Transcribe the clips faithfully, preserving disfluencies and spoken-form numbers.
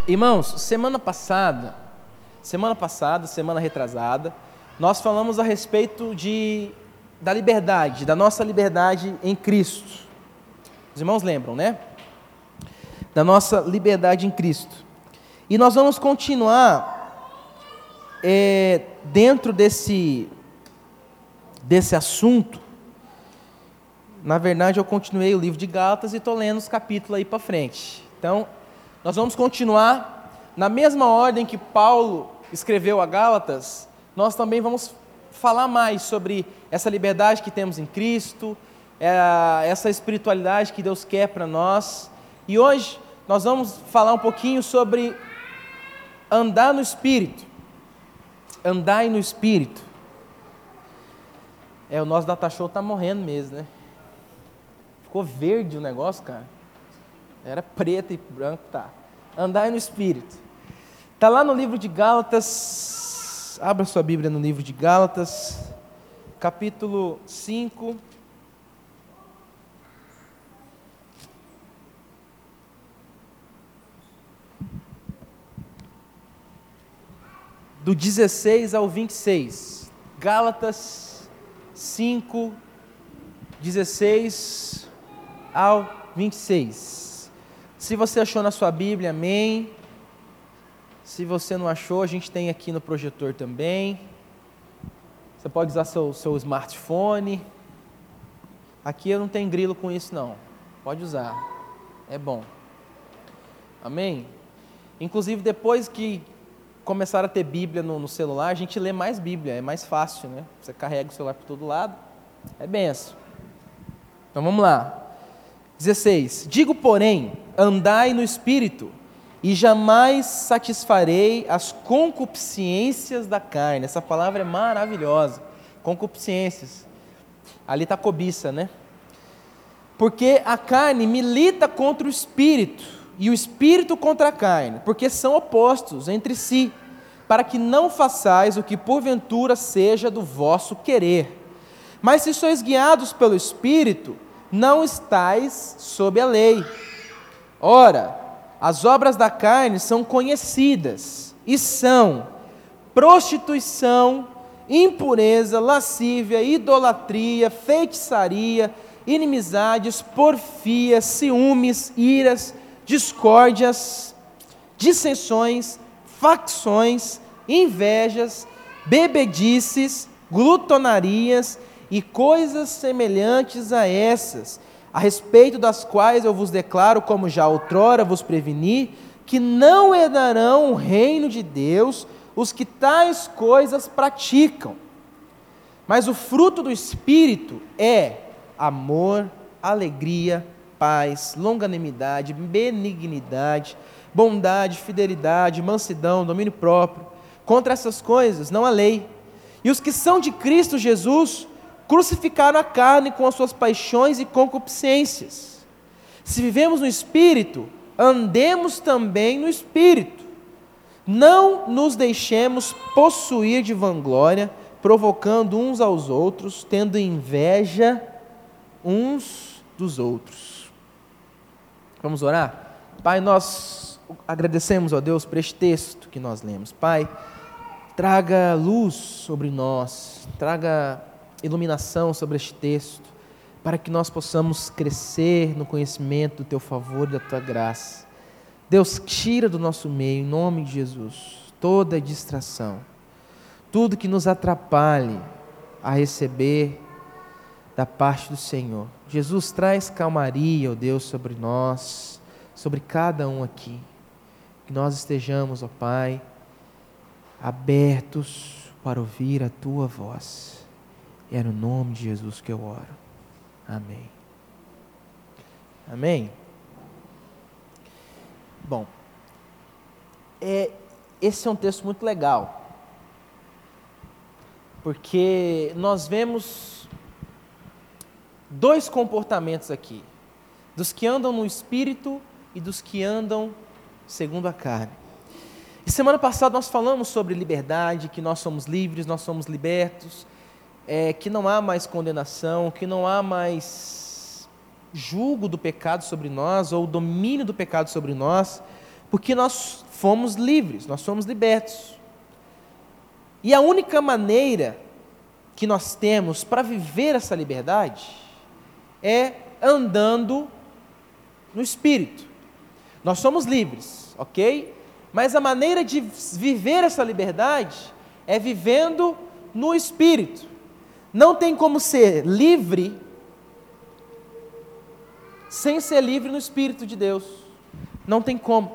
Irmãos, semana passada, semana passada, semana retrasada, nós falamos a respeito de, da liberdade, da nossa liberdade em Cristo. Os irmãos lembram, né? Da nossa liberdade em Cristo. E nós vamos continuar é, dentro desse, desse assunto. Na verdade, eu continuei o livro de Gálatas e estou lendo os capítulos aí para frente. Então, nós vamos continuar na mesma ordem que Paulo escreveu a Gálatas. Nós também vamos falar mais sobre essa liberdade que temos em Cristo, é, essa espiritualidade que Deus quer para nós. E hoje nós vamos falar um pouquinho sobre andar no Espírito. Andar no Espírito. É, o nosso data show está morrendo mesmo, né? Ficou verde o negócio, cara. Era preto e branco, tá. Andar no Espírito. Está lá no livro de Gálatas. Abra sua Bíblia no livro de Gálatas, capítulo cinco. Do dezesseis ao vinte e seis. Gálatas cinco, dezesseis ao vinte e seis. Se você achou na sua Bíblia, amém. Se você não achou, a gente tem aqui no projetor também. Você pode usar seu, seu smartphone. Aqui eu não tenho grilo com isso não. Pode usar. É bom. Amém? Inclusive depois que começaram a ter Bíblia no, no celular, a gente lê mais Bíblia, é mais fácil, né? Você carrega o celular por todo lado, é benção. Então vamos lá. dezesseis. Digo, porém, andai no Espírito, e jamais satisfarei as concupiscências da carne. Essa palavra é maravilhosa. Concupiscências. Ali está cobiça, né? Porque a carne milita contra o Espírito, e o Espírito contra a carne, porque são opostos entre si, para que não façais o que porventura seja do vosso querer. Mas se sois guiados pelo Espírito, não estais sob a lei. Ora, as obras da carne são conhecidas, e são prostituição, impureza, lascívia, idolatria, feitiçaria, inimizades, porfias, ciúmes, iras, discórdias, dissensões, facções, invejas, bebedices, glutonarias e coisas semelhantes a essas, a respeito das quais eu vos declaro, como já outrora vos preveni, que não herdarão o reino de Deus os que tais coisas praticam. Mas o fruto do Espírito é amor, alegria, paz, longanimidade, benignidade, bondade, fidelidade, mansidão, domínio próprio. Contra essas coisas não há lei. E os que são de Cristo Jesus crucificaram a carne com as suas paixões e concupiscências. Se vivemos no Espírito, andemos também no Espírito. Não nos deixemos possuir de vanglória, provocando uns aos outros, tendo inveja uns dos outros. Vamos orar? Pai, nós agradecemos a Deus por este texto que nós lemos. Pai, traga luz sobre nós, traga iluminação sobre este texto, para que nós possamos crescer no conhecimento do Teu favor e da Tua graça. Deus, tira do nosso meio, em nome de Jesus, toda distração, tudo que nos atrapalhe a receber da parte do Senhor. Jesus, traz calmaria, ó Deus, sobre nós, sobre cada um aqui, que nós estejamos, ó Pai, abertos para ouvir a Tua voz. É no nome de Jesus que eu oro. Amém. Amém? Bom, é, esse é um texto muito legal, porque nós vemos dois comportamentos aqui, dos que andam no Espírito e dos que andam segundo a carne. E semana passada nós falamos sobre liberdade, que nós somos livres, nós somos libertos, É, que não há mais condenação, que não há mais julgo do pecado sobre nós, ou domínio do pecado sobre nós, porque nós fomos livres, nós somos libertos. E a única maneira que nós temos para viver essa liberdade é andando no Espírito. Nós somos livres, ok? Mas a maneira de viver essa liberdade é vivendo no Espírito. Não tem como ser livre sem ser livre no Espírito de Deus. Não tem como.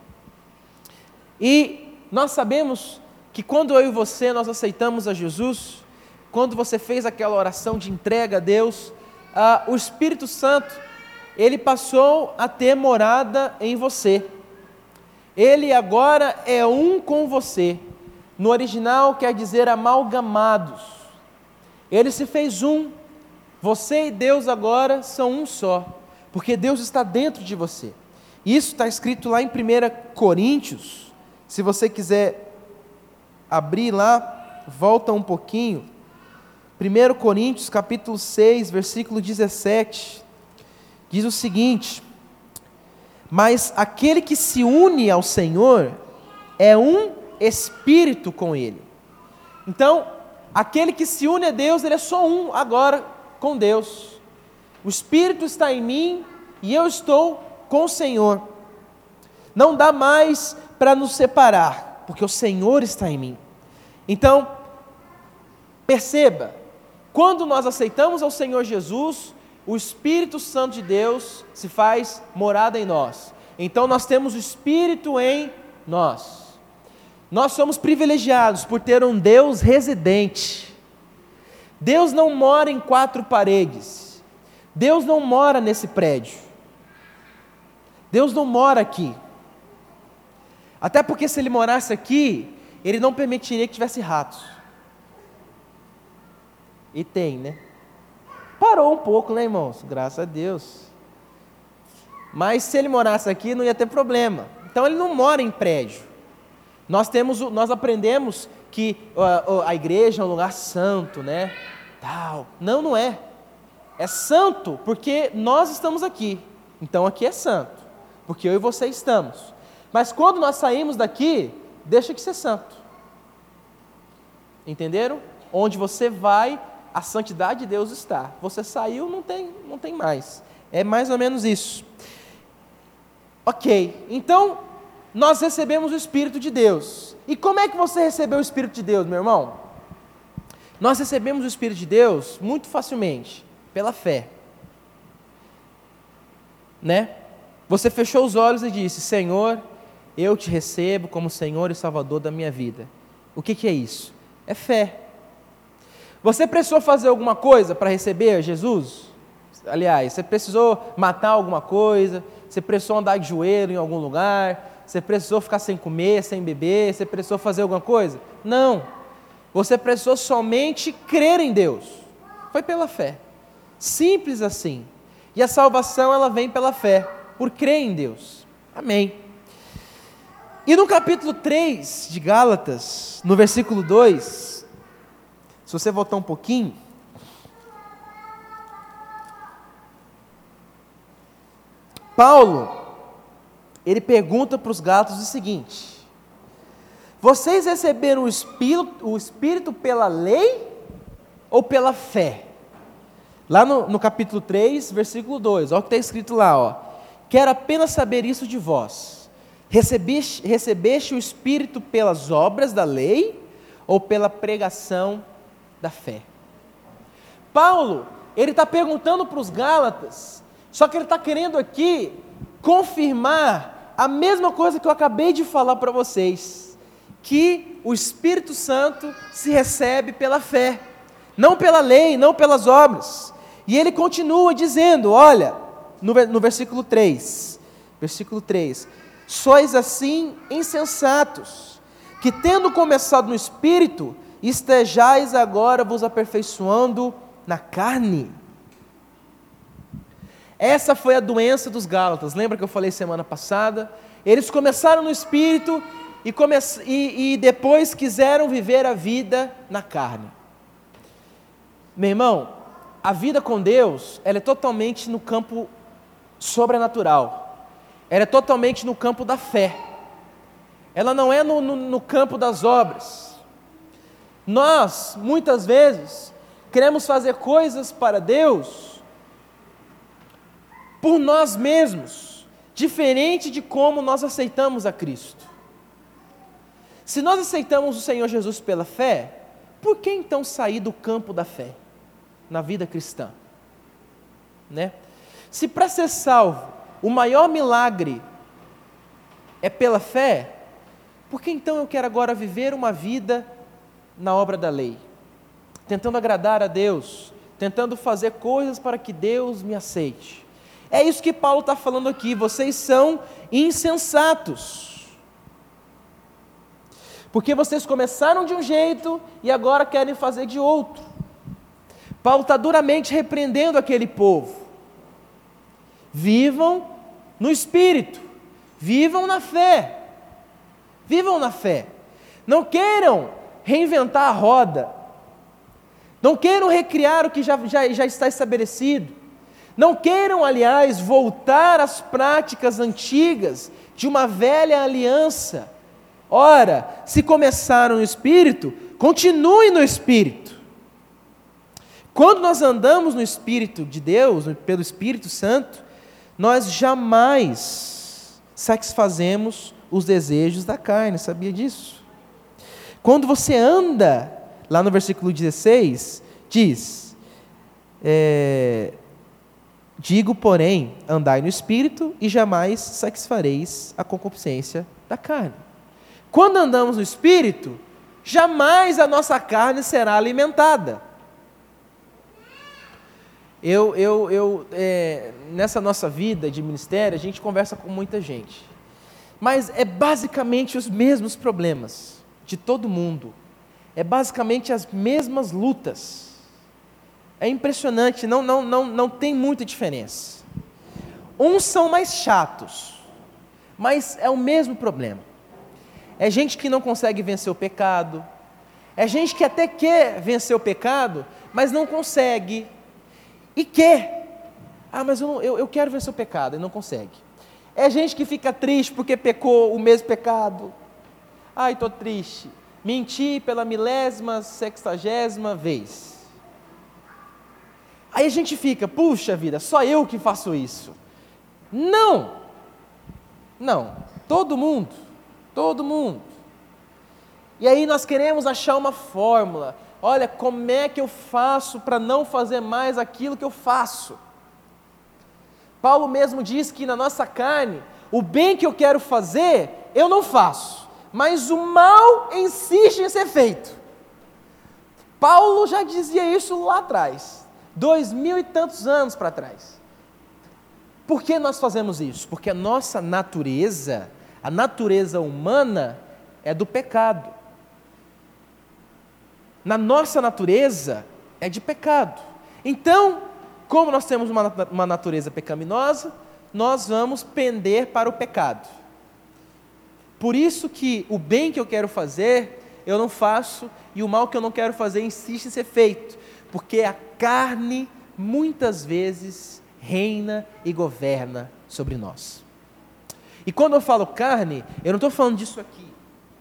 E nós sabemos que quando eu e você nós aceitamos a Jesus, quando você fez aquela oração de entrega a Deus, ah, o Espírito Santo, ele passou a ter morada em você. Ele agora é um com você. No original quer dizer amalgamados. Ele se fez um. Você e Deus agora são um só, porque Deus está dentro de você. Isso está escrito lá em primeira Coríntios. Se você quiser abrir lá, volta um pouquinho. primeira Coríntios, capítulo seis, versículo dezessete, diz o seguinte: mas aquele que se une ao Senhor é um espírito com Ele. Então, aquele que se une a Deus, ele é só um agora com Deus. O Espírito está em mim e eu estou com o Senhor. Não dá mais para nos separar, porque o Senhor está em mim. Então, perceba, quando nós aceitamos ao Senhor Jesus, o Espírito Santo de Deus se faz morada em nós. Então nós temos o Espírito em nós. Nós somos privilegiados por ter um Deus residente. Deus não mora em quatro paredes. Deus não mora nesse prédio. Deus não mora aqui. Até porque se Ele morasse aqui, Ele não permitiria que tivesse ratos. E tem, né? Parou um pouco, né, irmãos? Graças a Deus. Mas se Ele morasse aqui, não ia ter problema. Então Ele não mora em prédio. Nós temos, nós aprendemos que a, a igreja é um lugar santo, né? Tal. Não, não é. É santo porque nós estamos aqui. Então aqui é santo, porque eu e você estamos. Mas quando nós saímos daqui, deixa de ser santo. Entenderam? Onde você vai, a santidade de Deus está. Você saiu, não tem, não tem mais. É mais ou menos isso. Ok, então nós recebemos o Espírito de Deus. E como é que você recebeu o Espírito de Deus, meu irmão? Nós recebemos o Espírito de Deus muito facilmente, pela fé. Né? Você fechou os olhos e disse: Senhor, eu te recebo como Senhor e Salvador da minha vida. O que, que é isso? É fé. Você precisou fazer alguma coisa para receber Jesus? Aliás, você precisou matar alguma coisa, você precisou andar de joelho em algum lugar, você precisou ficar sem comer, sem beber, você precisou fazer alguma coisa? Não. Você precisou somente crer em Deus. Foi pela fé. Simples assim. E a salvação, ela vem pela fé, por crer em Deus. Amém. E no capítulo três de Gálatas, no versículo dois, se você voltar um pouquinho, Paulo, ele pergunta para os Gálatas o seguinte: vocês receberam o Espírito, o Espírito pela lei ou pela fé? Lá no, no capítulo três, versículo dois, olha o que está escrito lá, ó. Quero apenas saber isso de vós. Recebeste, recebeste o Espírito pelas obras da lei ou pela pregação da fé? Paulo, ele está perguntando para os Gálatas, só que ele está querendo aqui confirmar a mesma coisa que eu acabei de falar para vocês, que o Espírito Santo se recebe pela fé, não pela lei, não pelas obras. E ele continua dizendo, olha, no, no versículo três, versículo três, sois assim insensatos, que tendo começado no Espírito, estejais agora vos aperfeiçoando na carne. Essa foi a doença dos Gálatas, lembra que eu falei semana passada? Eles começaram no Espírito e, come... e, e depois quiseram viver a vida na carne. Meu irmão, a vida com Deus, ela é totalmente no campo sobrenatural, ela é totalmente no campo da fé. ela não é no, no, no campo das obras. Nós, muitas vezes, queremos fazer coisas para Deus por nós mesmos, diferente de como nós aceitamos a Cristo. Se nós aceitamos o Senhor Jesus pela fé, por que então sair do campo da fé na vida cristã? Né? Se para ser salvo o maior milagre é pela fé, por que então eu quero agora viver uma vida na obra da lei? Tentando agradar a Deus, tentando fazer coisas para que Deus me aceite. É isso que Paulo está falando aqui, vocês são insensatos. Porque vocês começaram de um jeito e agora querem fazer de outro. Paulo está duramente repreendendo aquele povo. Vivam no Espírito, vivam na fé, vivam na fé. Não queiram reinventar a roda, não queiram recriar o que já, já, já está estabelecido, não queiram, aliás, voltar às práticas antigas de uma velha aliança. Ora, se começaram no Espírito, continuem no Espírito. Quando nós andamos no Espírito de Deus, pelo Espírito Santo, nós jamais satisfazemos os desejos da carne, sabia disso? Quando você anda, lá no versículo dezesseis, diz, é, digo, porém, andai no Espírito e jamais satisfareis a concupiscência da carne. Quando andamos no Espírito, jamais a nossa carne será alimentada. Eu, eu, eu é, nessa nossa vida de ministério, a gente conversa com muita gente, mas é basicamente os mesmos problemas de todo mundo, é basicamente as mesmas lutas. É impressionante, não, não, não, não tem muita diferença. Uns são mais chatos, mas é o mesmo problema. É gente que não consegue vencer o pecado, é gente que até quer vencer o pecado, mas não consegue, e quer, ah, mas eu, não, eu, eu quero vencer o pecado, e não consegue. É gente que fica triste porque pecou o mesmo pecado, ai, estou triste, menti pela milésima, sexagésima vez. Aí a gente fica, puxa vida, só eu que faço isso. Não, não, todo mundo, todo mundo. E aí nós queremos achar uma fórmula, olha, como é que eu faço para não fazer mais aquilo que eu faço? Paulo mesmo diz que na nossa carne, o bem que eu quero fazer, eu não faço, mas o mal insiste em ser feito. Paulo já dizia isso lá atrás, dois mil e tantos anos para trás. Por que nós fazemos isso? Porque a nossa natureza, a natureza humana é do pecado. Na nossa natureza é de pecado. Então, como nós temos uma, uma natureza pecaminosa, nós vamos pender para o pecado. Por isso que o bem que eu quero fazer, eu não faço, e o mal que eu não quero fazer insiste em ser feito, porque a carne muitas vezes reina e governa sobre nós. E quando eu falo carne, eu não estou falando disso aqui.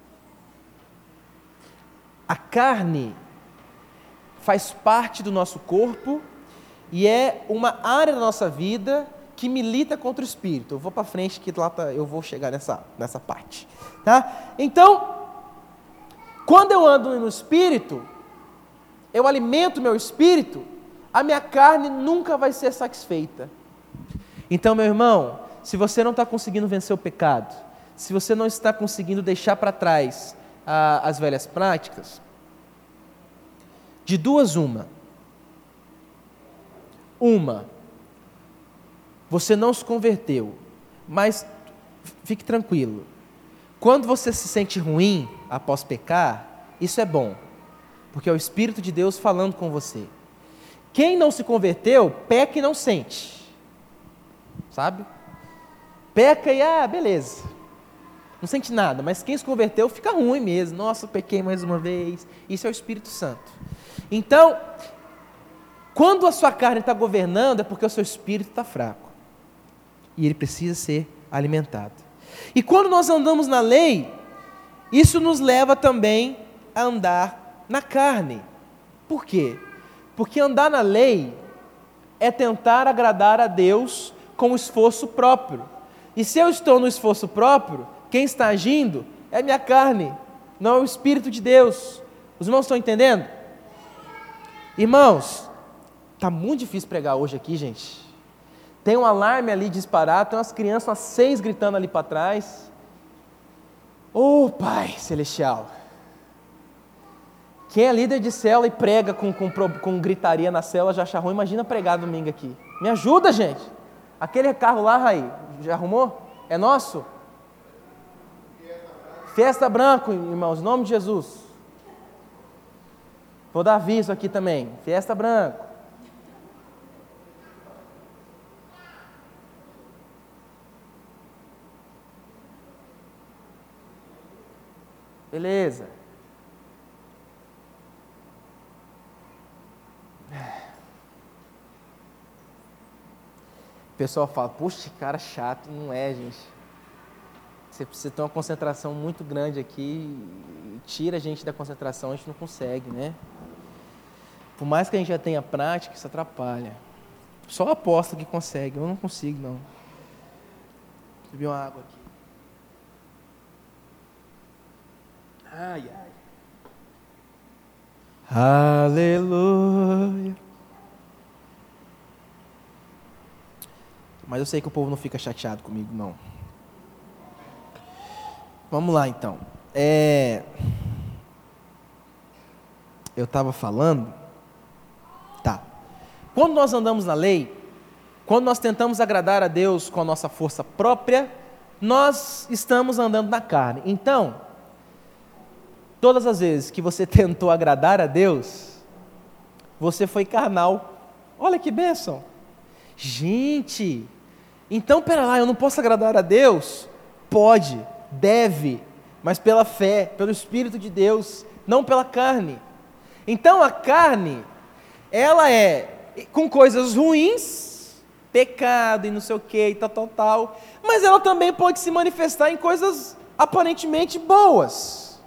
A carne faz parte do nosso corpo e é uma área da nossa vida que milita contra o espírito. Eu vou para frente que lá tá, eu vou chegar nessa, nessa parte. Tá? Então, quando eu ando no espírito, eu alimento meu espírito, a minha carne nunca vai ser satisfeita. Então, meu irmão, se você não está conseguindo vencer o pecado, se você não está conseguindo deixar para trás a, as velhas práticas, de duas uma. Uma, você não se converteu, mas fique tranquilo. Quando você se sente ruim após pecar, isso é bom, porque é o Espírito de Deus falando com você. Quem não se converteu, peca e não sente, sabe? Peca e, ah, beleza, não sente nada, mas quem se converteu fica ruim mesmo. Nossa, pequei mais uma vez. Isso é o Espírito Santo. Então, quando a sua carne está governando, é porque o seu espírito está fraco, e ele precisa ser alimentado. E quando nós andamos na lei, Isso nos leva também a andar na carne. Por quê? Porque andar na lei é tentar agradar a Deus com esforço próprio. E se eu estou no esforço próprio, quem está agindo é a minha carne, não é o Espírito de Deus. Os irmãos estão entendendo? Irmãos, está muito difícil pregar hoje aqui, gente. Tem um alarme ali disparado, tem umas crianças, umas seis gritando ali para trás. Ô oh, Pai Celestial, quem é líder de célula e prega com, com, com gritaria na célula já acha ruim, imagina pregar domingo aqui. Me ajuda, gente. Aquele carro lá, Raí, já arrumou? É nosso? Fiesta Branco, irmãos, em nome de Jesus. Vou dar aviso aqui também. Fiesta Branco. Beleza. O pessoal fala, puxa, cara chato. Não é, gente. Você precisa ter uma concentração muito grande aqui. Tira a gente da concentração, a gente não consegue, né? Por mais que a gente já tenha prática, isso atrapalha. Só o apóstolo que consegue, eu não consigo, não. Beber uma água aqui. Ai, ai. Aleluia. Mas eu sei que o povo não fica chateado comigo, não. Vamos lá, então. É... Eu estava falando... Tá. Quando nós andamos na lei, quando nós tentamos agradar a Deus com a nossa força própria, nós estamos andando na carne. Então, todas as vezes que você tentou agradar a Deus, você foi carnal. Olha que bênção. Gente, então pera lá, eu não posso agradar a Deus? Pode, deve, mas pela fé, pelo Espírito de Deus, não pela carne. Então a carne, ela é com coisas ruins, pecado e não sei o que, e tal, tal, tal, mas ela também pode se manifestar em coisas aparentemente boas.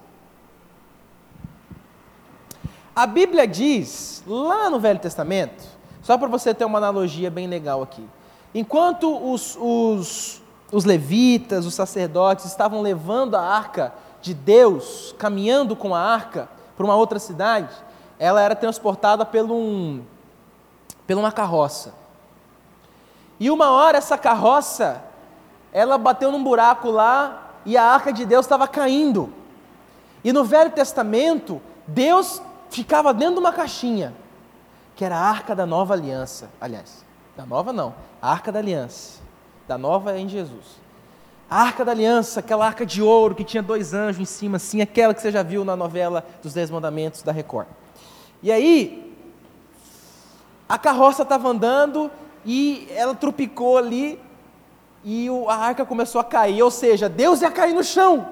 A Bíblia diz, lá no Velho Testamento, só para você ter uma analogia bem legal aqui, enquanto os, os, os levitas, os sacerdotes estavam levando a arca de Deus, caminhando com a arca para uma outra cidade, ela era transportada por, um, por uma carroça. E uma hora essa carroça, ela bateu num buraco lá e a arca de Deus estava caindo. E no Velho Testamento, Deus ficava dentro de uma caixinha, que era a Arca da Nova Aliança. Aliás, da Nova não, a Arca da Aliança. Da Nova é em Jesus. A Arca da Aliança, aquela arca de ouro que tinha dois anjos em cima, assim, aquela que você já viu na novela dos Dez Mandamentos da Record. E aí, a carroça estava andando e ela tropicou ali e a arca começou a cair, ou seja, Deus ia cair no chão.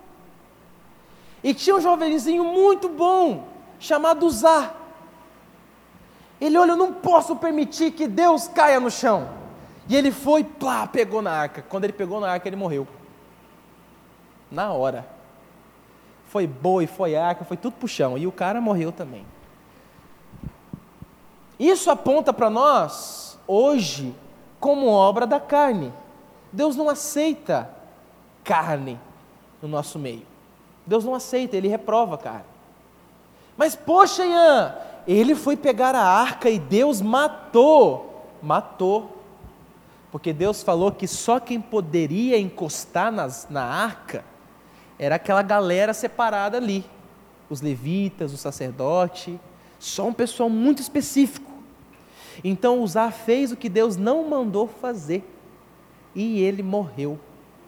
E tinha um jovenzinho muito bom, chamado Uzá. Ele olha, eu não posso permitir que Deus caia no chão. E ele foi, plá, pegou na arca. Quando ele pegou na arca, ele morreu. Na hora. Foi boi, foi arca, foi tudo pro chão. E o cara morreu também. Isso aponta para nós, hoje, como obra da carne. Deus não aceita carne no nosso meio. Deus não aceita, Ele reprova a carne. Mas, poxa, Ian, ele foi pegar a arca e Deus matou. Matou. Porque Deus falou que só quem poderia encostar nas, na arca era aquela galera separada ali. Os levitas, o sacerdote, só um pessoal muito específico. Então Uzá fez o que Deus não mandou fazer. E ele morreu.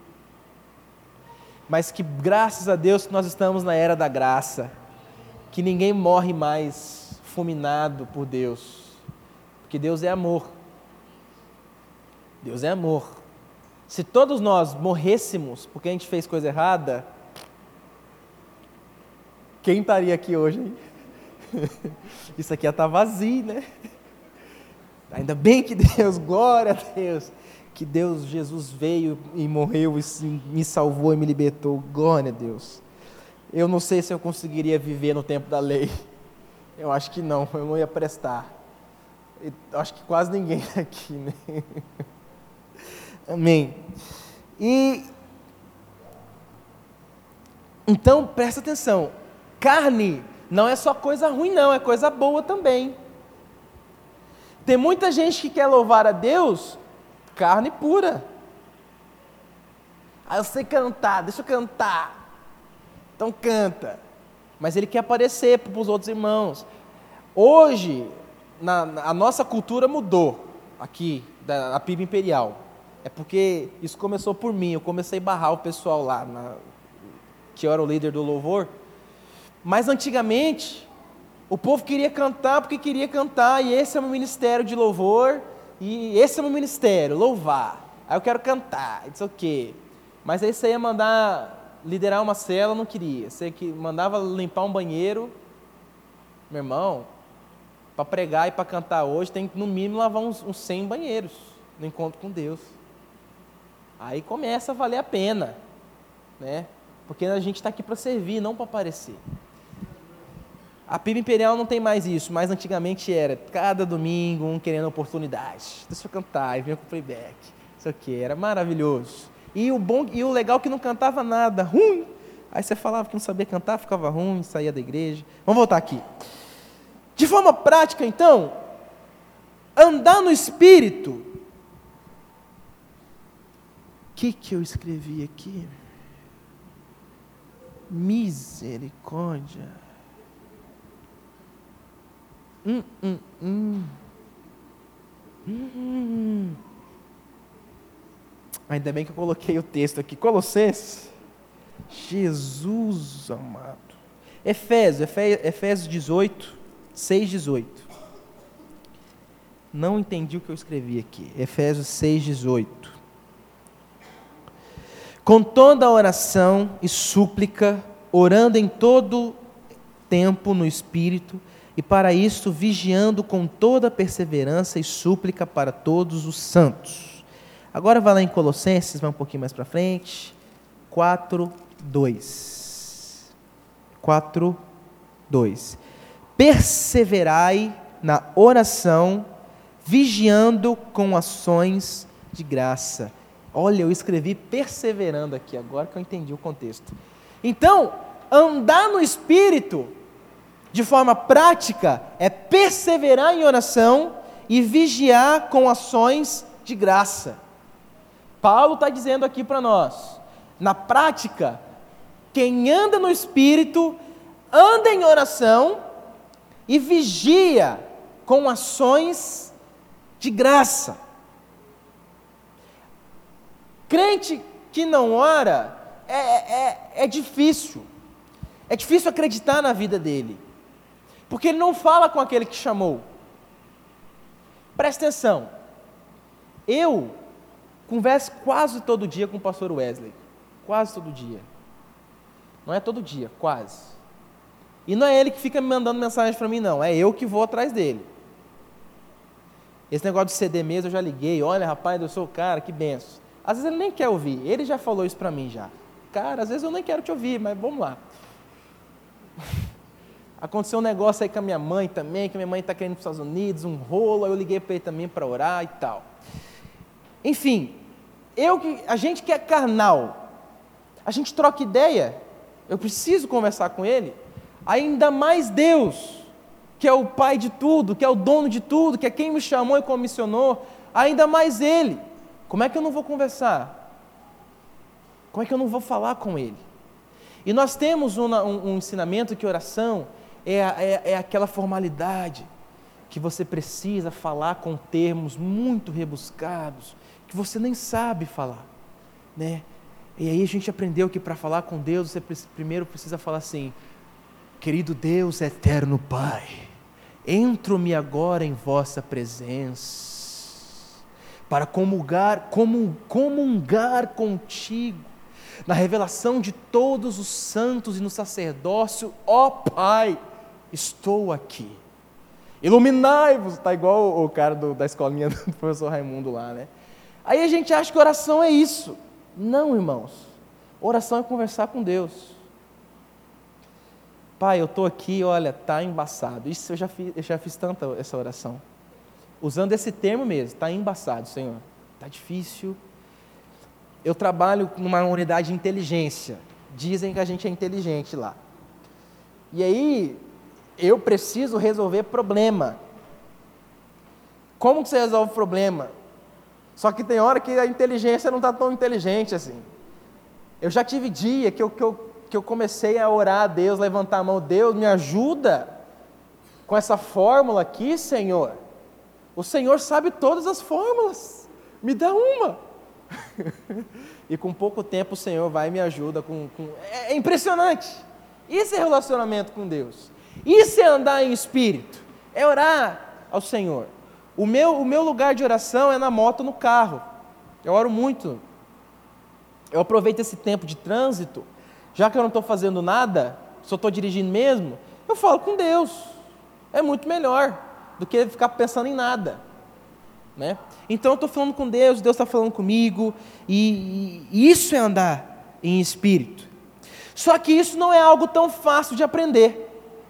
Mas que graças a Deus que nós estamos na era da graça. Que ninguém morre mais fulminado por Deus. Porque Deus é amor. Deus é amor. Se todos nós morrêssemos porque a gente fez coisa errada, quem estaria aqui hoje, hein? Isso aqui ia estar vazio, né? Ainda bem que Deus, glória a Deus, que Deus, Jesus veio e morreu e me salvou e me libertou, glória a Deus. Eu não sei se eu conseguiria viver no tempo da lei. Eu acho que não, eu não ia prestar. Eu acho que quase ninguém aqui, né? Amém. E então, presta atenção. Carne não é só coisa ruim, não, é coisa boa também. Tem muita gente que quer louvar a Deus, carne pura. Ah, eu sei cantar, deixa eu cantar. Então canta. Mas ele quer aparecer para os outros irmãos. Hoje, na, na, a nossa cultura mudou aqui, da, da P I B Imperial. É porque isso começou por mim, eu comecei a barrar o pessoal lá, na, que eu era o líder do louvor. Mas antigamente, o povo queria cantar porque queria cantar, e esse é o meu ministério de louvor, e esse é o meu ministério, louvar. Aí eu quero cantar, isso o quê? Mas aí você ia mandar liderar uma célula, não queria. Você que mandava limpar um banheiro, meu irmão, para pregar e para cantar hoje, tem que no mínimo lavar uns, uns cem banheiros no encontro com Deus. Aí começa a valer a pena, né? Porque a gente está aqui para servir, não para aparecer. A P I B Imperial não tem mais isso, mas antigamente era, cada domingo um querendo oportunidade. Deixa eu cantar, e vinha com playback, isso aqui, era maravilhoso. E o, bom, e o legal é que não cantava nada, ruim. Aí você falava que não sabia cantar, ficava ruim, saía da igreja. Vamos voltar aqui. De forma prática, então, andar no Espírito. O que, que eu escrevi aqui? Misericórdia. Hum, hum, hum. Hum. Ainda bem que eu coloquei o texto aqui. Colossenses. Jesus amado. Efésios, Efésios dezoito, seis, dezoito. Não entendi o que eu escrevi aqui. Efésios seis, dezoito. Com toda a oração e súplica, orando em todo tempo no Espírito, e para isto vigiando com toda perseverança e súplica para todos os santos. Agora vai lá em Colossenses, vai um pouquinho mais para frente, quatro, dois. quatro, dois. Perseverai na oração, vigiando com ações de graça. Olha, eu escrevi perseverando aqui, agora que eu entendi o contexto. Então, andar no Espírito, de forma prática, é perseverar em oração e vigiar com ações de graça. Paulo está dizendo aqui para nós, na prática, quem anda no Espírito, anda em oração e vigia com ações de graça. Crente que não ora, é, é, é difícil, é difícil acreditar na vida dele, porque ele não fala com aquele que chamou. Presta atenção, eu converso quase todo dia com o pastor Wesley, quase todo dia, não é todo dia, quase, e não é ele que fica me mandando mensagem para mim não, é eu que vou atrás dele. Esse negócio de C D mesmo eu já liguei, olha rapaz, eu sou o cara, que benção. Às vezes ele nem quer ouvir, ele já falou isso para mim já. Cara, às vezes eu nem quero te ouvir, mas vamos lá. Aconteceu um negócio aí com a minha mãe também, que minha mãe está querendo ir para os Estados Unidos, um rolo, aí eu liguei para ele também para orar e tal. Enfim, eu, a gente que é carnal, a gente troca ideia, eu preciso conversar com ele, ainda mais Deus, que é o Pai de tudo, que é o dono de tudo, que é quem me chamou e comissionou, ainda mais Ele. Como é que eu não vou conversar? Como é que eu não vou falar com Ele? E nós temos um, um, um ensinamento que oração é, é, é aquela formalidade que você precisa falar com termos muito rebuscados, que você nem sabe falar, né? E aí a gente aprendeu que para falar com Deus, você primeiro precisa falar assim: querido Deus eterno Pai, entro-me agora em vossa presença, para comungar, comung, comungar contigo, na revelação de todos os santos e no sacerdócio, ó Pai, estou aqui. Iluminai-vos, está igual o cara do, da escolinha do professor Raimundo lá, né? Aí a gente acha que oração é isso. Não, irmãos, oração é conversar com Deus. Pai, eu estou aqui, olha, está embaçado. Isso eu já fiz, eu já fiz tanta essa oração. Usando esse termo mesmo, está embaçado, Senhor. Está difícil. Eu trabalho numa unidade de inteligência. Dizem que a gente é inteligente lá. E aí, eu preciso resolver problema. Como que você resolve problema? Só que tem hora que a inteligência não está tão inteligente assim. Eu já tive dia que eu, que, eu, que eu comecei a orar a Deus, levantar a mão, Deus me ajuda com essa fórmula aqui, Senhor. O Senhor sabe todas as fórmulas, me dá uma. E com pouco tempo o Senhor vai e me ajuda. Com, com... É, é impressionante. Isso é relacionamento com Deus. Isso é andar em espírito, é orar ao Senhor. O meu, o meu lugar de oração é na moto, no carro. Eu oro muito. Eu aproveito esse tempo de trânsito, já que eu não estou fazendo nada, só estou dirigindo mesmo, eu falo com Deus. É muito melhor do que ficar pensando em nada, né? Então eu estou falando com Deus, Deus está falando comigo, e, e isso é andar em espírito. Só que isso não é algo tão fácil de aprender.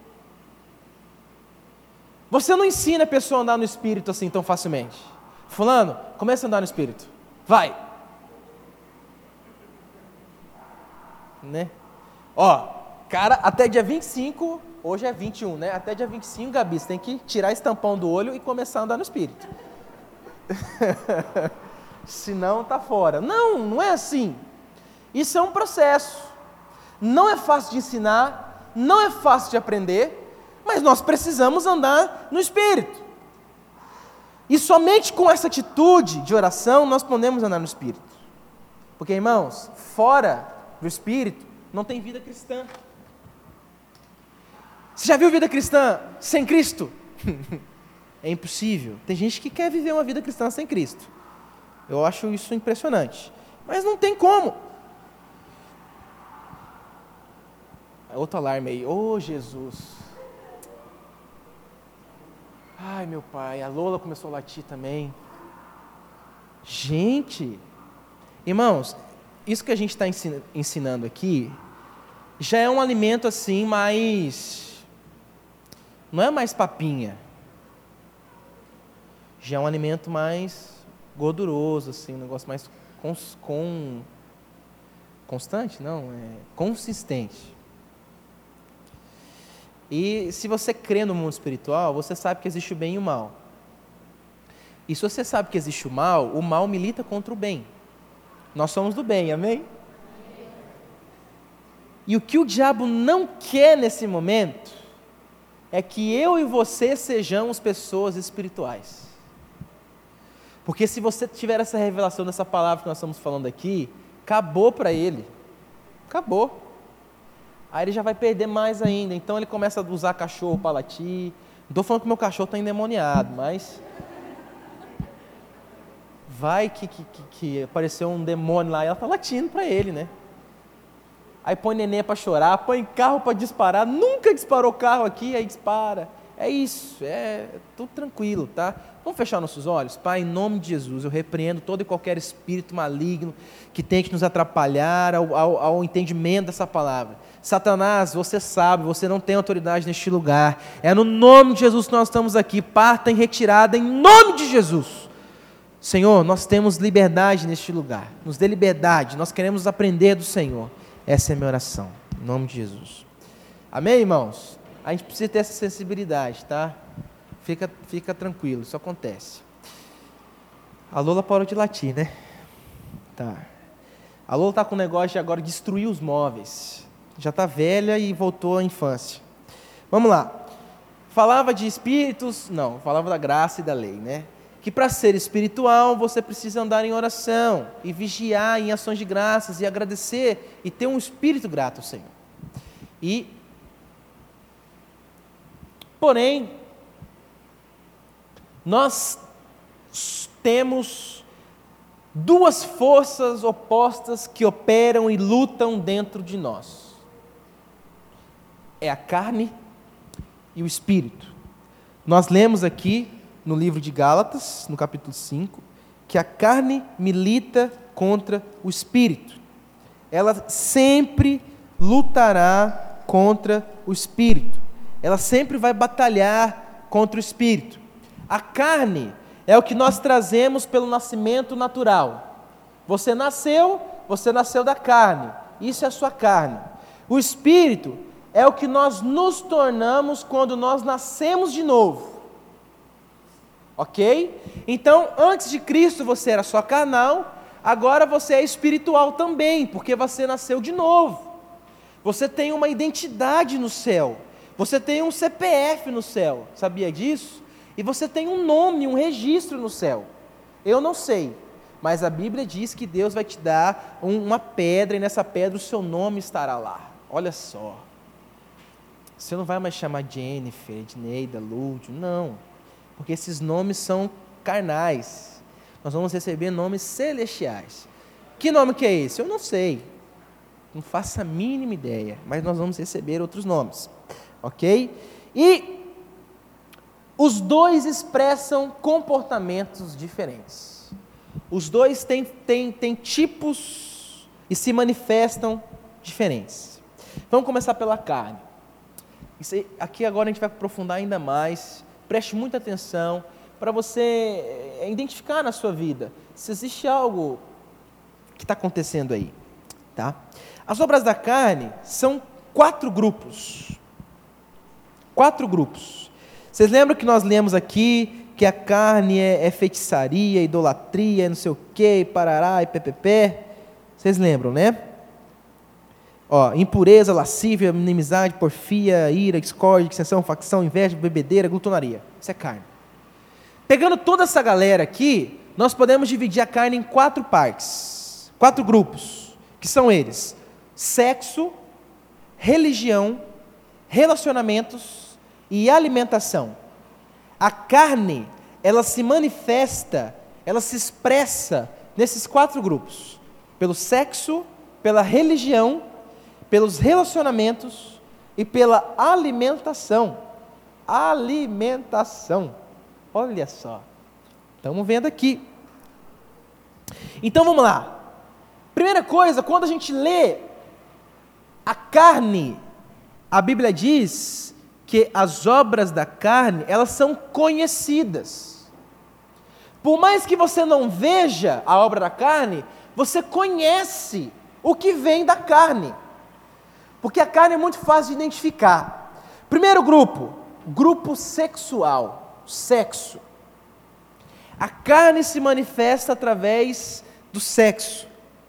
Você não ensina a pessoa a andar no espírito assim tão facilmente. Fulano, começa a andar no espírito, vai. Né? Ó, cara, até dia vinte e cinco, hoje é vinte e um, né? Até dia vinte e cinco, Gabi, você tem que tirar esse tampão do olho e começar a andar no espírito. Senão tá fora. Não, não é assim. Isso é um processo. Não é fácil de ensinar, não é fácil de aprender, mas nós precisamos andar no espírito. E somente com essa atitude de oração nós podemos andar no espírito. Porque, irmãos, fora do espírito não tem vida cristã. Você já viu vida cristã sem Cristo? É impossível. Tem gente que quer viver uma vida cristã sem Cristo. Eu acho isso impressionante. Mas não tem como. Outro alarme aí. Ô, Jesus. Ai, meu pai. A Lola começou a latir também. Gente. Irmãos, isso que a gente está ensinando aqui já é um alimento assim mais... Não é mais papinha. Já é um alimento mais gorduroso, assim, um negócio mais cons, com, constante, não, é consistente. E se você crê no mundo espiritual, você sabe que existe o bem e o mal. E se você sabe que existe o mal, o mal milita contra o bem. Nós somos do bem, amém? E o que o diabo não quer nesse momento é que eu e você sejamos pessoas espirituais. Porque se você tiver essa revelação dessa palavra que nós estamos falando aqui, acabou para ele. Acabou. Aí ele já vai perder mais ainda. Então ele começa a usar cachorro para latir. Não estou falando que meu cachorro está endemoniado, mas... Vai que, que, que, que apareceu um demônio lá e ela está latindo para ele, né? Aí põe neném para chorar, põe carro para disparar. Nunca disparou carro aqui, aí dispara. É isso, é tudo tranquilo, tá? Vamos fechar nossos olhos? Pai, em nome de Jesus, eu repreendo todo e qualquer espírito maligno que tente nos atrapalhar ao, ao, ao entendimento dessa palavra. Satanás, você sabe, você não tem autoridade neste lugar. É no nome de Jesus que nós estamos aqui. Parta em retirada em nome de Jesus. Senhor, nós temos liberdade neste lugar. Nos dê liberdade, nós queremos aprender do Senhor. Essa é a minha oração, em nome de Jesus. Amém, irmãos? A gente precisa ter essa sensibilidade, tá? Fica, fica tranquilo, isso acontece. A Lola parou de latir, né? Tá. A Lola está com o negócio de agora destruir os móveis. Já está velha e voltou à infância. Vamos lá. Falava de espíritos, não, falava da graça e da lei, né? Que para ser espiritual você precisa andar em oração e vigiar em ações de graças e agradecer e ter um espírito grato ao Senhor. E, porém, nós temos duas forças opostas que operam e lutam dentro de nós. É a carne e o espírito. Nós lemos aqui no livro de Gálatas, no capítulo cinco, que a carne milita contra o espírito. Ela sempre lutará contra o espírito. Ela sempre vai batalhar contra o espírito. A carne é o que nós trazemos pelo nascimento natural. Você nasceu, você nasceu da carne. Isso é a sua carne. O espírito é o que nós nos tornamos quando nós nascemos de novo. Ok? Então, antes de Cristo você era só carnal, agora você é espiritual também, porque você nasceu de novo. Você tem uma identidade no céu. Você tem um C P F no céu. Sabia disso? E você tem um nome, um registro no céu. Eu não sei, mas a Bíblia diz que Deus vai te dar um, uma pedra e nessa pedra o seu nome estará lá. Olha só. Você não vai mais chamar Jennifer, Edneida, Lúdio, não. Porque esses nomes são carnais. Nós vamos receber nomes celestiais. Que nome que é esse? Eu não sei. Não faço a mínima ideia. Mas nós vamos receber outros nomes. Ok? E os dois expressam comportamentos diferentes. Os dois têm, têm, têm tipos e se manifestam diferentes. Vamos começar pela carne. Isso aí, aqui agora a gente vai aprofundar ainda mais. Preste muita atenção para você identificar na sua vida se existe algo que está acontecendo aí. Tá? As obras da carne são quatro grupos. Quatro grupos. Vocês lembram que nós lemos aqui que a carne é, é feitiçaria, idolatria, não sei o que, parará e ppp? Vocês lembram, né? Ó, impureza, lascívia, inimizade, porfia, ira, discórdia, dissensão, facção, inveja, bebedeira, glutonaria. Isso é carne. Pegando toda essa galera aqui, nós podemos dividir a carne em quatro partes, quatro grupos, que são eles: sexo, religião, relacionamentos e alimentação. A carne, ela se manifesta, ela se expressa nesses quatro grupos: pelo sexo, pela religião, pelos relacionamentos e pela alimentação. Alimentação. Olha só. Estamos vendo aqui. Então vamos lá. Primeira coisa, quando a gente lê a carne, a Bíblia diz que as obras da carne, elas são conhecidas. Por mais que você não veja a obra da carne, você conhece o que vem da carne. Porque a carne é muito fácil de identificar. Primeiro grupo, grupo sexual, sexo. A carne se manifesta através do sexo.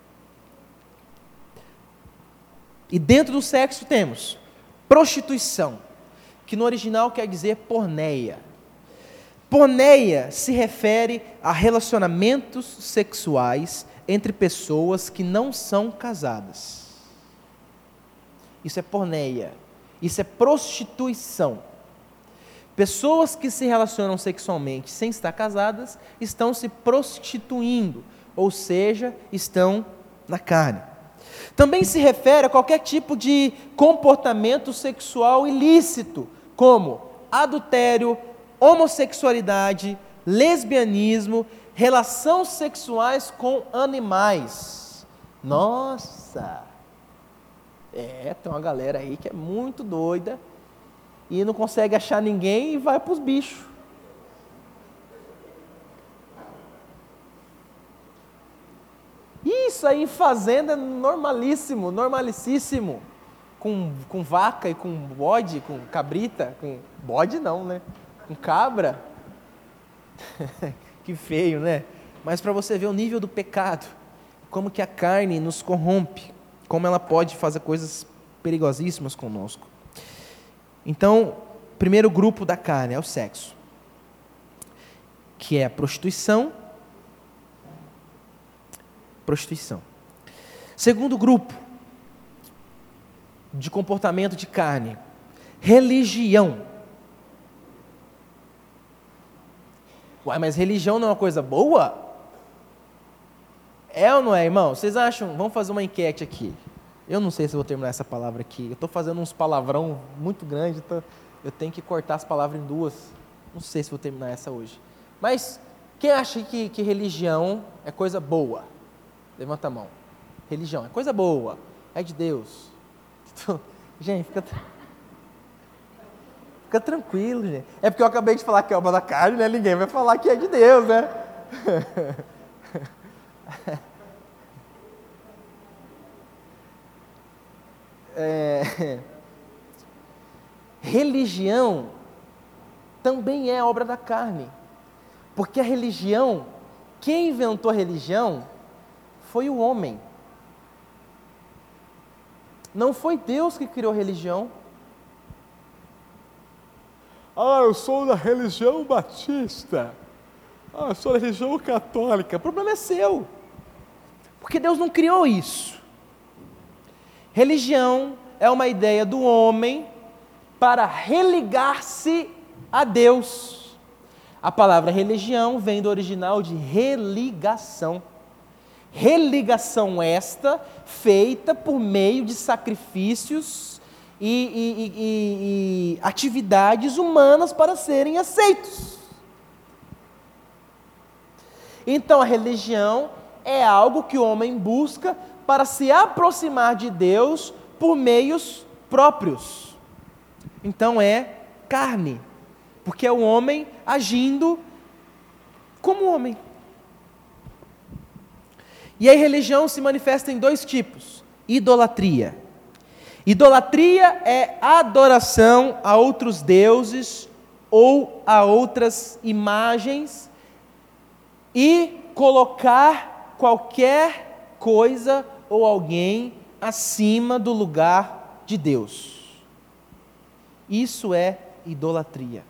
E dentro do sexo temos prostituição, que no original quer dizer porneia. Porneia se refere a relacionamentos sexuais entre pessoas que não são casadas. Isso é porneia, isso é prostituição. Pessoas que se relacionam sexualmente sem estar casadas estão se prostituindo, ou seja, estão na carne. Também se refere a qualquer tipo de comportamento sexual ilícito, como adultério, homossexualidade, lesbianismo, relações sexuais com animais. Nossa! É, tem uma galera aí que é muito doida e não consegue achar ninguém e vai para os bichos. Isso aí em fazenda é normalíssimo, normalicíssimo. Com, com vaca e com bode, com cabrita, com bode não, né? Com cabra. Que feio, né? Mas para você ver o nível do pecado, como que a carne nos corrompe, como ela pode fazer coisas perigosíssimas conosco. Então, primeiro grupo da carne é o sexo, que é a prostituição. Prostituição. Segundo grupo de comportamento de carne, religião. Uai, mas religião não é uma coisa boa? É ou não é, irmão? Vocês acham? Vamos fazer uma enquete aqui. Eu não sei se eu vou terminar essa palavra aqui. Eu estou fazendo uns palavrão muito grande, então eu tenho que cortar as palavras em duas. Não sei se vou terminar essa hoje. Mas quem acha que, que religião é coisa boa? Levanta a mão. Religião é coisa boa, é de Deus. Gente, fica, fica tranquilo, gente. É porque eu acabei de falar que é obra da carne, né? Ninguém vai falar que é de Deus, né? É... Religião também é obra da carne. Porque a religião, quem inventou a religião foi o homem. Não foi Deus que criou a religião. Ah, eu sou da religião batista. Ah, eu sou da religião católica. O problema é seu. Porque Deus não criou isso. Religião é uma ideia do homem para religar-se a Deus. A palavra religião vem do original de religação. Religação esta feita por meio de sacrifícios e, e, e, e atividades humanas para serem aceitos. Então a religião é algo que o homem busca para se aproximar de Deus por meios próprios. Então é carne, porque é o homem agindo como homem. E a religião se manifesta em dois tipos: idolatria. Idolatria é adoração a outros deuses ou a outras imagens e colocar qualquer coisa ou alguém acima do lugar de Deus. Isso é idolatria.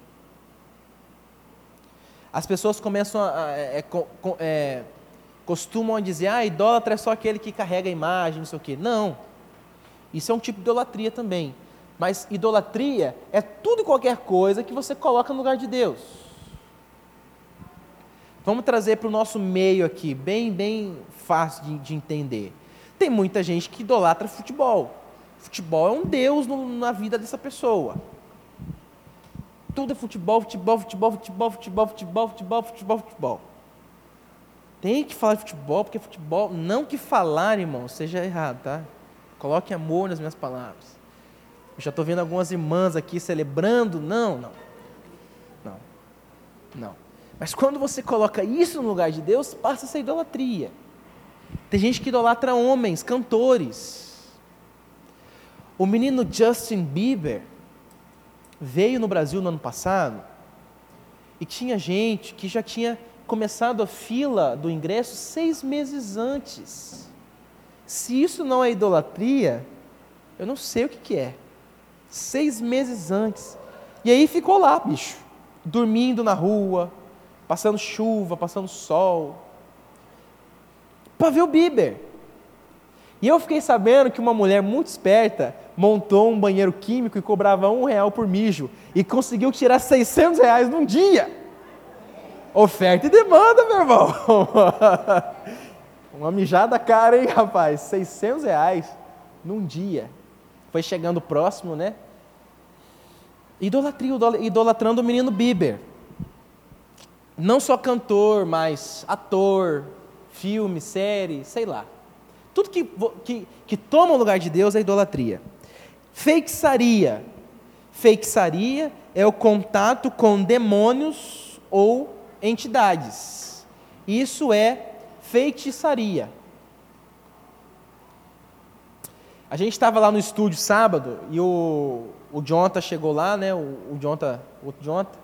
As pessoas começam a... É, é, costumam dizer, ah, idólatra é só aquele que carrega a imagem, não sei o quê. Não, isso é um tipo de idolatria também. Mas idolatria é tudo e qualquer coisa que você coloca no lugar de Deus. Vamos trazer para o nosso meio aqui, bem, bem fácil de, de entender. Tem muita gente que idolatra futebol. Futebol é um Deus no, na vida dessa pessoa. Tudo é futebol, futebol, futebol, futebol, futebol, futebol, futebol, futebol, futebol. Tem que falar de futebol, porque futebol, não que falar, irmão, seja errado, tá? Coloque amor nas minhas palavras. Eu já estou vendo algumas irmãs aqui celebrando, não, não, não, não. Mas quando você coloca isso no lugar de Deus, passa essa idolatria. Tem gente que idolatra homens, cantores. O menino Justin Bieber veio no Brasil no ano passado e tinha gente que já tinha começado a fila do ingresso seis meses antes. Se isso não é idolatria, eu não sei o que, que é. Seis meses antes. E aí ficou lá, bicho, dormindo na rua, passando chuva, passando sol, para ver o Bieber. E eu fiquei sabendo que uma mulher muito esperta montou um banheiro químico e cobrava um real por mijo e conseguiu tirar seiscentos reais num dia. Oferta e demanda, meu irmão. Uma mijada cara, hein, rapaz? seiscentos reais num dia. Foi chegando próximo, né? Idolatria, idolatrando o menino Bieber. Não só cantor, mas ator, filme, série, sei lá. Tudo que, que, que toma o lugar de Deus é idolatria. Feitiçaria. Feitiçaria é o contato com demônios ou entidades. Isso é feitiçaria. A gente estava lá no estúdio sábado e o, o Jonathan chegou lá, né? O, o Jonathan, o outro Jonathan.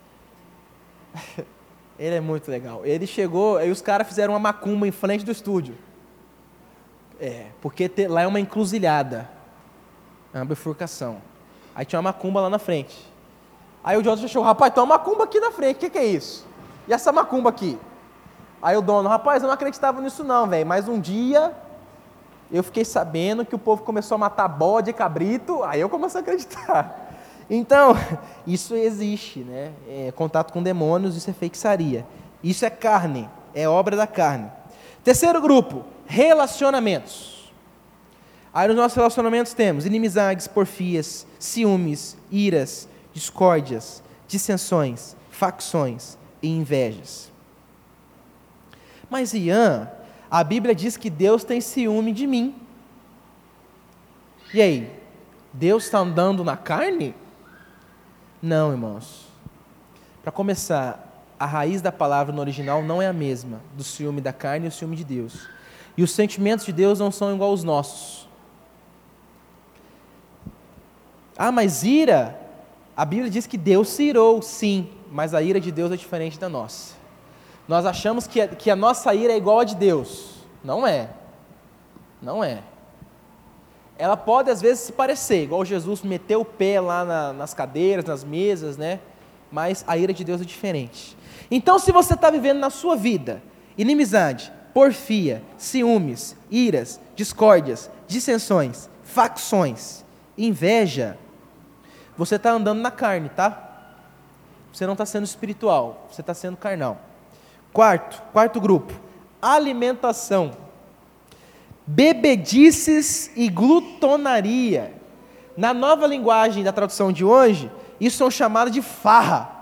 Ele é muito legal. Ele chegou, aí os caras fizeram uma macumba em frente do estúdio. É, porque te, lá é uma encruzilhada, é uma bifurcação. Aí tinha uma macumba lá na frente. Aí o Jonathan achou, rapaz, tem uma macumba aqui na frente, o que, que é isso? E essa macumba aqui? Aí o dono, rapaz, eu não acreditava nisso não, velho, mas um dia eu fiquei sabendo que o povo começou a matar bode e cabrito, aí eu comecei a acreditar. Então, isso existe, né? É, contato com demônios, isso é feitiçaria. Isso é carne, é obra da carne. Terceiro grupo, relacionamentos. Aí nos nossos relacionamentos temos inimizades, porfias, ciúmes, iras, discórdias, dissensões, facções e invejas. Mas Ian, a Bíblia diz que Deus tem ciúme de mim. E aí? Deus está andando na carne? Não, irmãos. Para começar, a raiz da palavra no original não é a mesma do ciúme da carne e o ciúme de Deus. E os sentimentos de Deus não são igual aos nossos. Ah, mas ira, a Bíblia diz que Deus se irou, sim, mas a ira de Deus é diferente da nossa. Nós achamos que a, que a nossa ira é igual a de Deus. Não é. Não é. Ela pode às vezes se parecer, igual Jesus meteu o pé lá na, nas cadeiras, nas mesas, né? Mas a ira de Deus é diferente. Então, se você está vivendo na sua vida inimizade, porfia, ciúmes, iras, discórdias, dissensões, facções, inveja, você está andando na carne, tá? Você não está sendo espiritual, você está sendo carnal. Quarto, quarto grupo, alimentação. Bebedices e glutonaria. Na nova linguagem da tradução de hoje, isso são chamados de farra.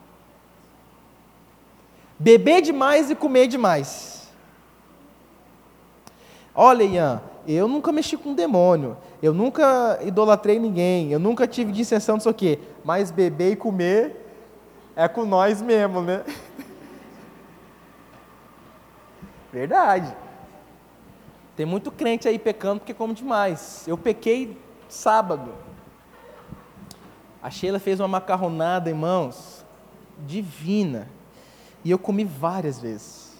Beber demais e comer demais. Olha, Ian, eu nunca mexi com demônio, eu nunca idolatrei ninguém, eu nunca tive dissensão, não sei o quê, mas beber e comer é com nós mesmo, né? Verdade. Tem muito crente aí pecando porque come demais. Eu pequei sábado. A Sheila fez uma macarronada, irmãos, divina. E eu comi várias vezes.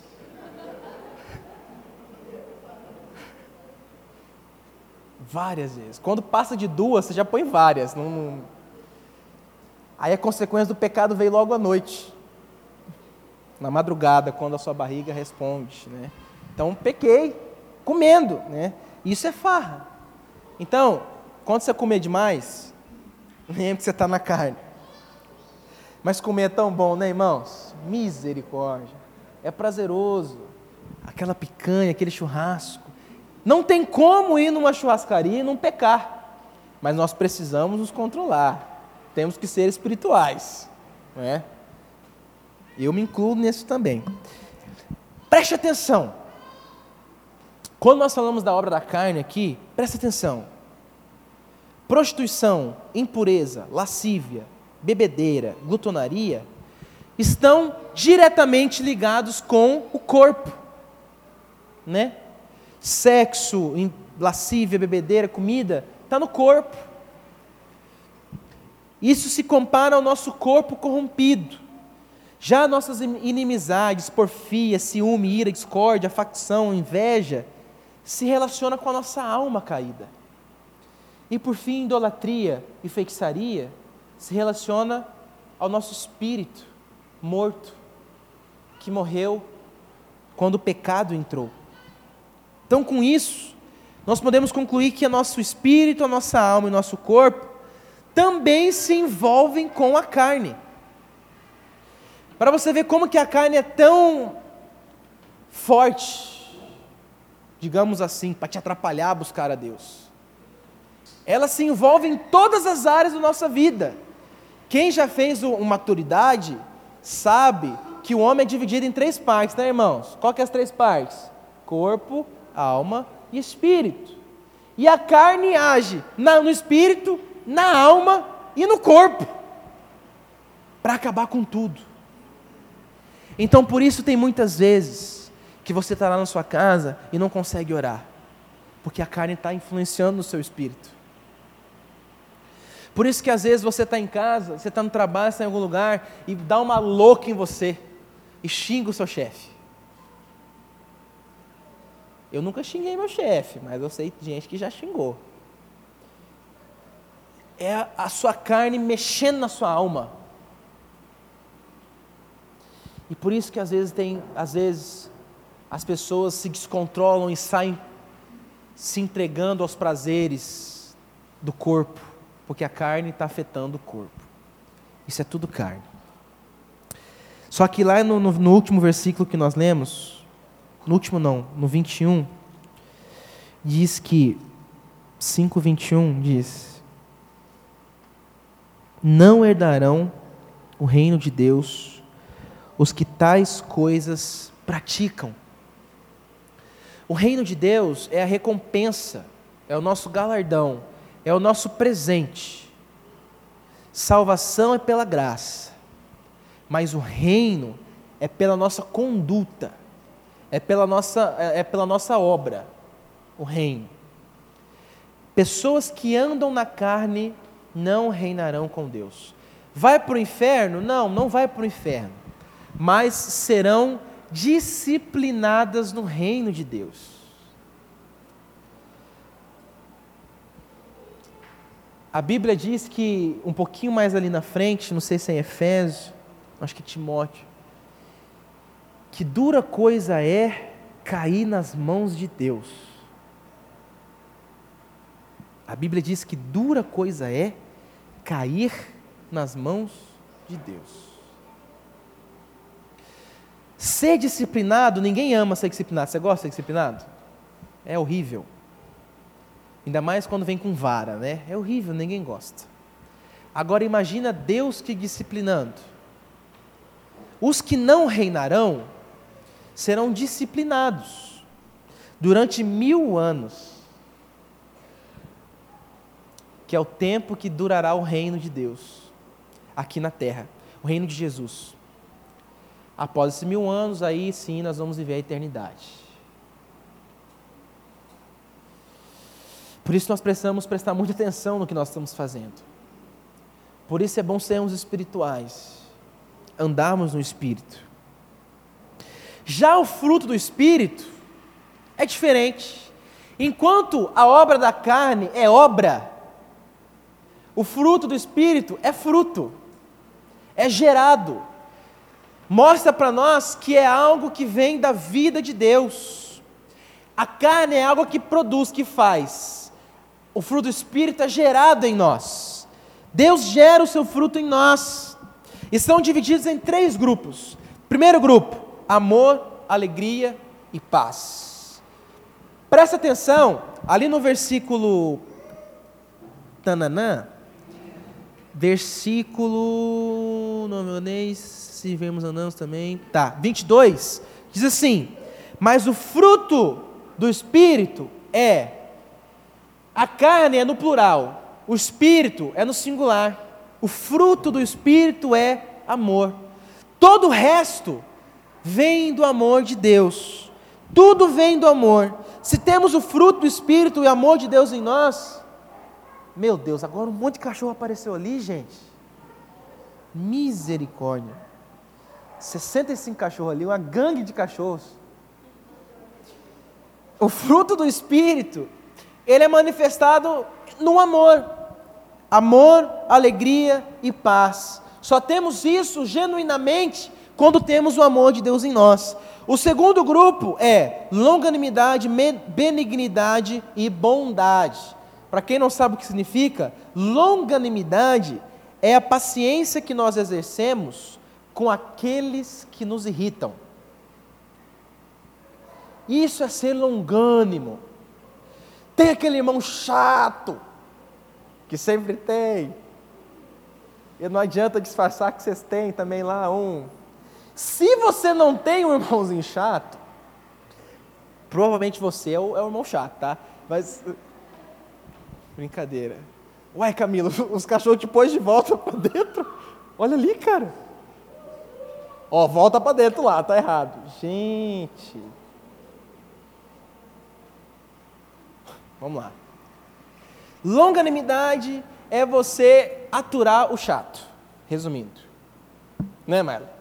Várias vezes. Quando passa de duas, você já põe várias. Não, não... Aí a consequência do pecado veio logo à noite. Na madrugada, quando a sua barriga responde, né? Então, pequei, comendo, né? Isso é farra. Então, quando você comer demais, lembre que você está na carne. Mas comer é tão bom, né, irmãos? Misericórdia. É prazeroso. Aquela picanha, aquele churrasco. Não tem como ir numa churrascaria e não pecar. Mas nós precisamos nos controlar. Temos que ser espirituais, não é? Eu me incluo nisso também. Preste atenção. Quando nós falamos da obra da carne aqui, preste atenção. Prostituição, impureza, lascívia, bebedeira, glutonaria, estão diretamente ligados com o corpo, né? Sexo, lascívia, bebedeira, comida, está no corpo. Isso se compara ao nosso corpo corrompido. Já nossas inimizades, porfia, ciúme, ira, discórdia, facção, inveja, se relaciona com a nossa alma caída. E por fim, idolatria e feitiçaria se relaciona ao nosso espírito morto, que morreu quando o pecado entrou. Então, com isso, nós podemos concluir que o nosso espírito, a nossa alma e o nosso corpo também se envolvem com a carne. Para você ver como que a carne é tão forte, digamos assim, para te atrapalhar a buscar a Deus. Ela se envolve em todas as áreas da nossa vida. Quem já fez uma maturidade sabe que o homem é dividido em três partes, né, irmãos? Qual que é as três partes? Corpo, alma e espírito. E a carne age na, no espírito, na alma e no corpo, para acabar com tudo. Então, por isso tem muitas vezes que você está lá na sua casa e não consegue orar, porque a carne está influenciando no seu espírito. Por isso que às vezes você está em casa, você está no trabalho, está em algum lugar, e dá uma louca em você, e xinga o seu chefe. Eu nunca xinguei meu chefe, mas eu sei de gente que já xingou. É a sua carne mexendo na sua alma. E por isso que às vezes tem, às vezes as pessoas se descontrolam e saem se entregando aos prazeres do corpo, porque a carne está afetando o corpo. Isso é tudo carne. Só que lá no, no, no último versículo que nós lemos, no último não, no vinte e um, diz que, cinco, vinte e um diz: não herdarão o reino de Deus os que tais coisas praticam. O reino de Deus é a recompensa, é o nosso galardão, é o nosso presente. Salvação é pela graça, mas o reino é pela nossa conduta, é pela nossa, é pela nossa obra, o reino. Pessoas que andam na carne não reinarão com Deus. Vai para o inferno? Não, não vai para o inferno, mas serão disciplinadas no reino de Deus. A Bíblia diz que, um pouquinho mais ali na frente, não sei se é em Efésios, acho que Timóteo, que dura coisa é cair nas mãos de Deus. A Bíblia diz que dura coisa é cair nas mãos de Deus. Ser disciplinado, ninguém ama ser disciplinado. Você gosta de ser disciplinado? É horrível. Ainda mais quando vem com vara, né? É horrível, ninguém gosta. Agora imagina Deus te disciplinando. Os que não reinarão serão disciplinados durante mil anos, que é o tempo que durará o reino de Deus aqui na terra, o reino de Jesus. Após esses mil anos, aí sim nós vamos viver a eternidade. Por isso nós precisamos prestar muita atenção no que nós estamos fazendo. Por isso é bom sermos espirituais, andarmos no Espírito. Já o fruto do Espírito é diferente. Enquanto a obra da carne é obra, o fruto do Espírito é fruto, é gerado. Mostra para nós que é algo que vem da vida de Deus. A carne é algo que produz, que faz. O fruto do Espírito é gerado em nós. Deus gera o seu fruto em nós. E são divididos em três grupos. Primeiro grupo, amor, alegria e paz. Presta atenção, ali no versículo tananã, versículo, não me odeis, se vemos andamos também, tá, vinte e dois, diz assim: mas o fruto do Espírito é, a carne é no plural, o Espírito é no singular, o fruto do Espírito é amor. Todo o resto vem do amor de Deus, tudo vem do amor. Se temos o fruto do Espírito e o amor de Deus em nós, meu Deus, agora um monte de cachorro apareceu ali, gente, misericórdia, sessenta e cinco cachorros ali, uma gangue de cachorros. O fruto do Espírito, ele é manifestado no amor, amor, alegria e paz. Só temos isso genuinamente quando temos o amor de Deus em nós. O segundo grupo é longanimidade, benignidade e bondade. Para quem não sabe o que significa, longanimidade é a paciência que nós exercemos com aqueles que nos irritam. Isso é ser longânimo. Tem aquele irmão chato, que sempre tem, e não adianta disfarçar que vocês têm também lá um. Se você não tem um irmãozinho chato, provavelmente você é o, é o irmão chato, tá? Mas, brincadeira. Uai, Camilo, os cachorros te pôs de volta para dentro? Olha ali, cara. Ó, volta para dentro lá, tá errado. Gente. Vamos lá. Longanimidade é você aturar o chato. Resumindo. Não é, Marla?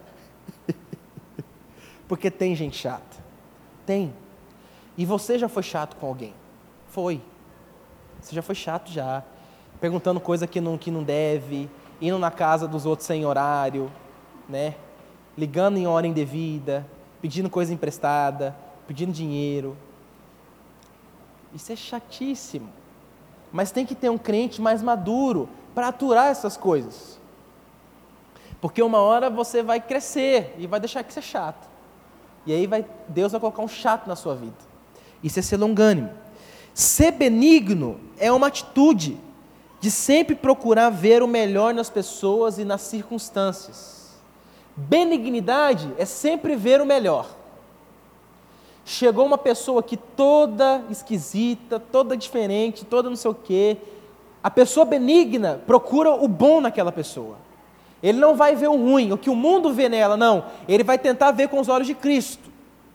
Porque tem gente chata. Tem. E você já foi chato com alguém? Foi. Você já foi chato já. Perguntando coisa que não, que não deve, indo na casa dos outros sem horário, né? Ligando em hora indevida, pedindo coisa emprestada, pedindo dinheiro. Isso é chatíssimo. Mas tem que ter um crente mais maduro para aturar essas coisas. Porque uma hora você vai crescer e vai deixar de ser chato. E aí vai, Deus vai colocar um chato na sua vida. Isso é ser longânimo. Ser benigno é uma atitude de sempre procurar ver o melhor nas pessoas e nas circunstâncias. Benignidade é sempre ver o melhor. Chegou uma pessoa aqui toda esquisita, toda diferente, toda não sei o quê, A pessoa benigna procura o bom naquela pessoa. Ele não vai ver o ruim, o que o mundo vê nela, não. Ele vai tentar ver com os olhos de Cristo.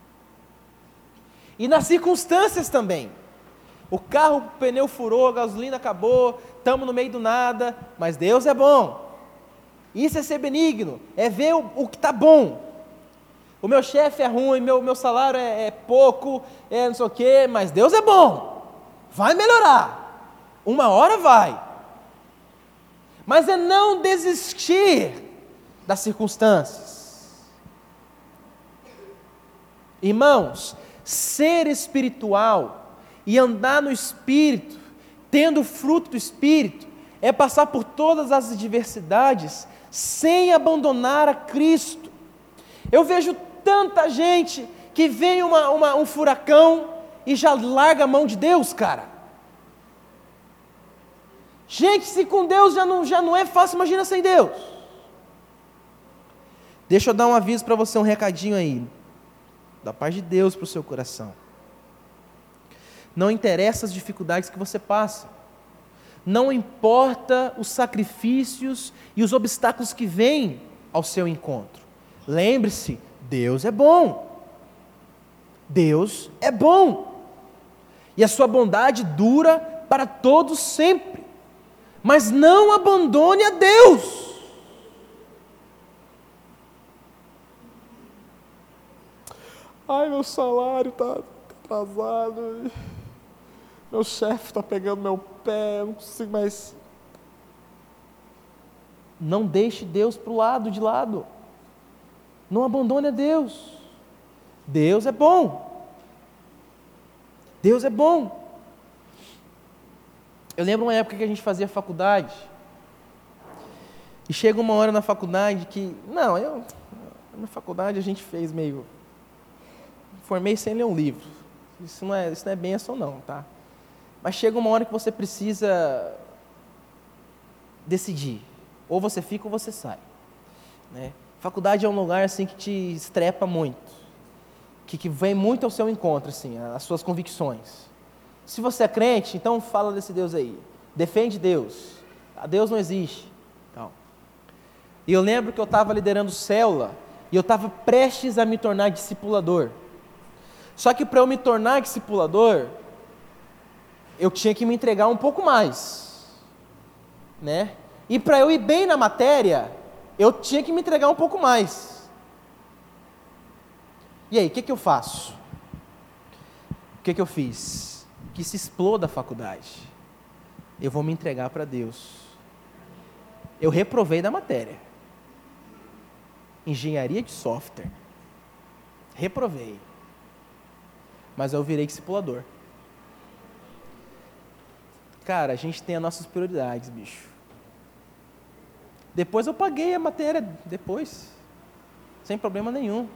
E nas circunstâncias também. O carro, o pneu furou, a gasolina acabou, estamos no meio do nada, mas Deus é bom. Isso é ser benigno, é ver o, o que está bom. O meu chefe é ruim, meu, meu salário é, é pouco, é não sei o quê, mas Deus é bom. Vai melhorar. Uma hora vai. Mas é não desistir das circunstâncias. Irmãos, ser espiritual e andar no Espírito, tendo o fruto do Espírito, é passar por todas as adversidades sem abandonar a Cristo. Eu vejo tanta gente que vem uma, uma, um furacão e já larga a mão de Deus, cara. Gente, se com Deus já não, já não é fácil, imagina sem Deus. Deixa eu dar um aviso para você, um recadinho aí, da paz de Deus para o seu coração. Não interessa as dificuldades que você passa, não importa os sacrifícios e os obstáculos que vêm ao seu encontro. Lembre-se, Deus é bom. Deus é bom. E a sua bondade dura para todos sempre. Mas não abandone a Deus. Ai, meu salário está atrasado. Meu chefe está pegando meu pé, eu não consigo mais. Não deixe Deus para o lado, de lado. Não abandone a Deus. Deus é bom. Deus é bom. Eu lembro uma época que a gente fazia faculdade, e chega uma hora na faculdade que, não, eu, na faculdade a gente fez meio, formei sem ler um livro, isso não é, isso não é bênção não, tá? Mas chega uma hora que você precisa decidir, ou você fica ou você sai, né? Faculdade é um lugar assim que te estrepa muito, que, que vem muito ao seu encontro, assim, as suas convicções. Se você é crente, então fala desse Deus aí. Defende Deus. A Deus não existe. Então, e eu lembro que eu estava liderando célula e eu estava prestes a me tornar discipulador. Só que para eu me tornar discipulador, eu tinha que me entregar um pouco mais, né? E para eu ir bem na matéria, eu tinha que me entregar um pouco mais. E aí, o que, que eu faço? O que, que eu fiz? Que se exploda a faculdade. Eu vou me entregar para Deus. Eu reprovei da matéria. Engenharia de software. Reprovei. Mas eu virei discipulador. Cara, a gente tem as nossas prioridades, bicho. Depois eu paguei a matéria, depois. Sem problema nenhum.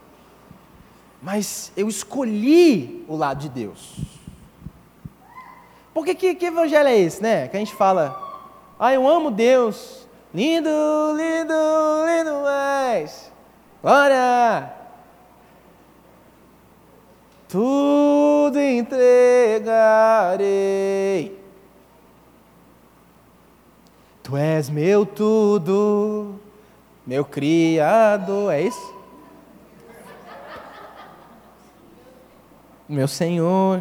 Mas eu escolhi o lado de Deus. Porque que, que evangelho é esse, né? Que a gente fala, ah, eu amo Deus, lindo, lindo, lindo mais, glória, tudo entregarei, tu és meu tudo, meu Criador, é isso? Meu Senhor.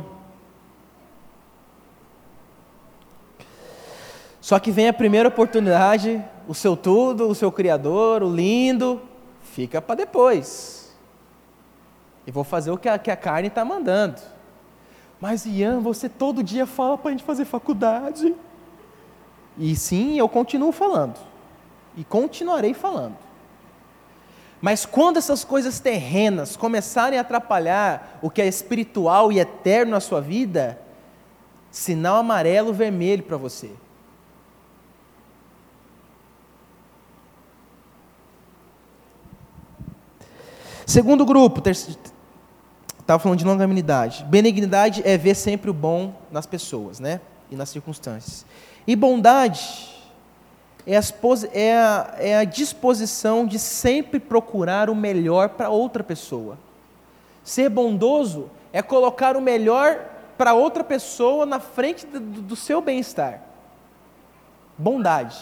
Só que vem a primeira oportunidade, o seu tudo, o seu Criador, o lindo, fica para depois. E vou fazer o que a, que a carne está mandando. Mas Ian, você todo dia fala para a gente fazer faculdade. E sim, eu continuo falando. E continuarei falando. Mas quando essas coisas terrenas começarem a atrapalhar o que é espiritual e eterno na sua vida, sinal amarelo, vermelho para você. Segundo grupo, estava falando de longanimidade. Benignidade é ver sempre o bom nas pessoas, né? E nas circunstâncias. E bondade é a, é a, é a disposição de sempre procurar o melhor para outra pessoa. Ser bondoso é colocar o melhor para outra pessoa na frente do, do seu bem-estar. Bondade.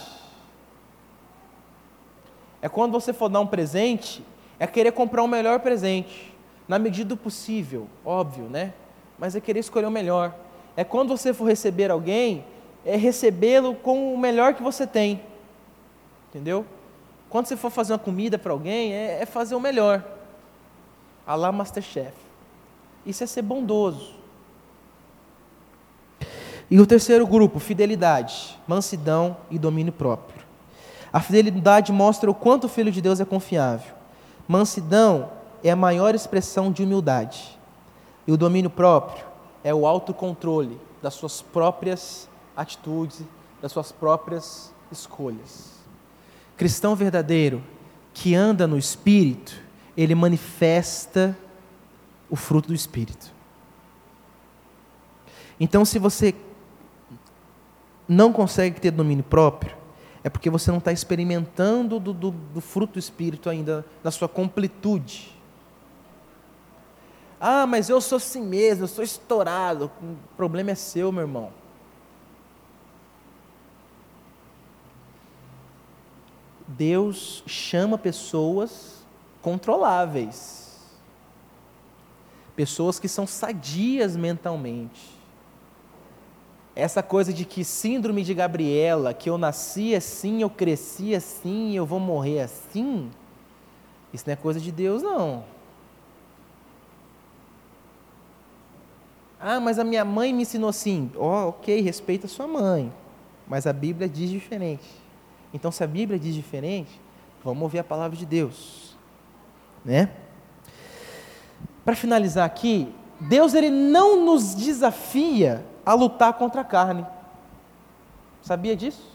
É quando você for dar um presente, é querer comprar o melhor presente, na medida do possível, óbvio, né? Mas é querer escolher o melhor. É quando você for receber alguém, é recebê-lo com o melhor que você tem. Entendeu? Quando você for fazer uma comida para alguém, é, é fazer o melhor. A lá Masterchef. Isso é ser bondoso. E o terceiro grupo, fidelidade, mansidão e domínio próprio. A fidelidade mostra o quanto o Filho de Deus é confiável. Mansidão é a maior expressão de humildade. E o domínio próprio é o autocontrole das suas próprias atitudes, das suas próprias escolhas. Cristão verdadeiro, que anda no Espírito, ele manifesta o fruto do Espírito. Então, se você não consegue ter domínio próprio, é porque você não está experimentando do, do, do fruto do Espírito ainda, na sua completude. Ah, mas eu sou assim mesmo, eu sou estourado. O problema é seu, meu irmão. Deus chama pessoas controláveis. Pessoas que são sadias mentalmente. Essa coisa de que síndrome de Gabriela, que eu nasci assim, eu cresci assim, eu vou morrer assim, isso não é coisa de Deus, não. Ah, mas a minha mãe me ensinou assim. Ó, oh, ok, respeita a sua mãe, mas a Bíblia diz diferente. Então, se a Bíblia diz diferente, vamos ouvir a palavra de Deus, né? Para finalizar aqui, Deus ele não nos desafia a lutar contra a carne. Sabia disso?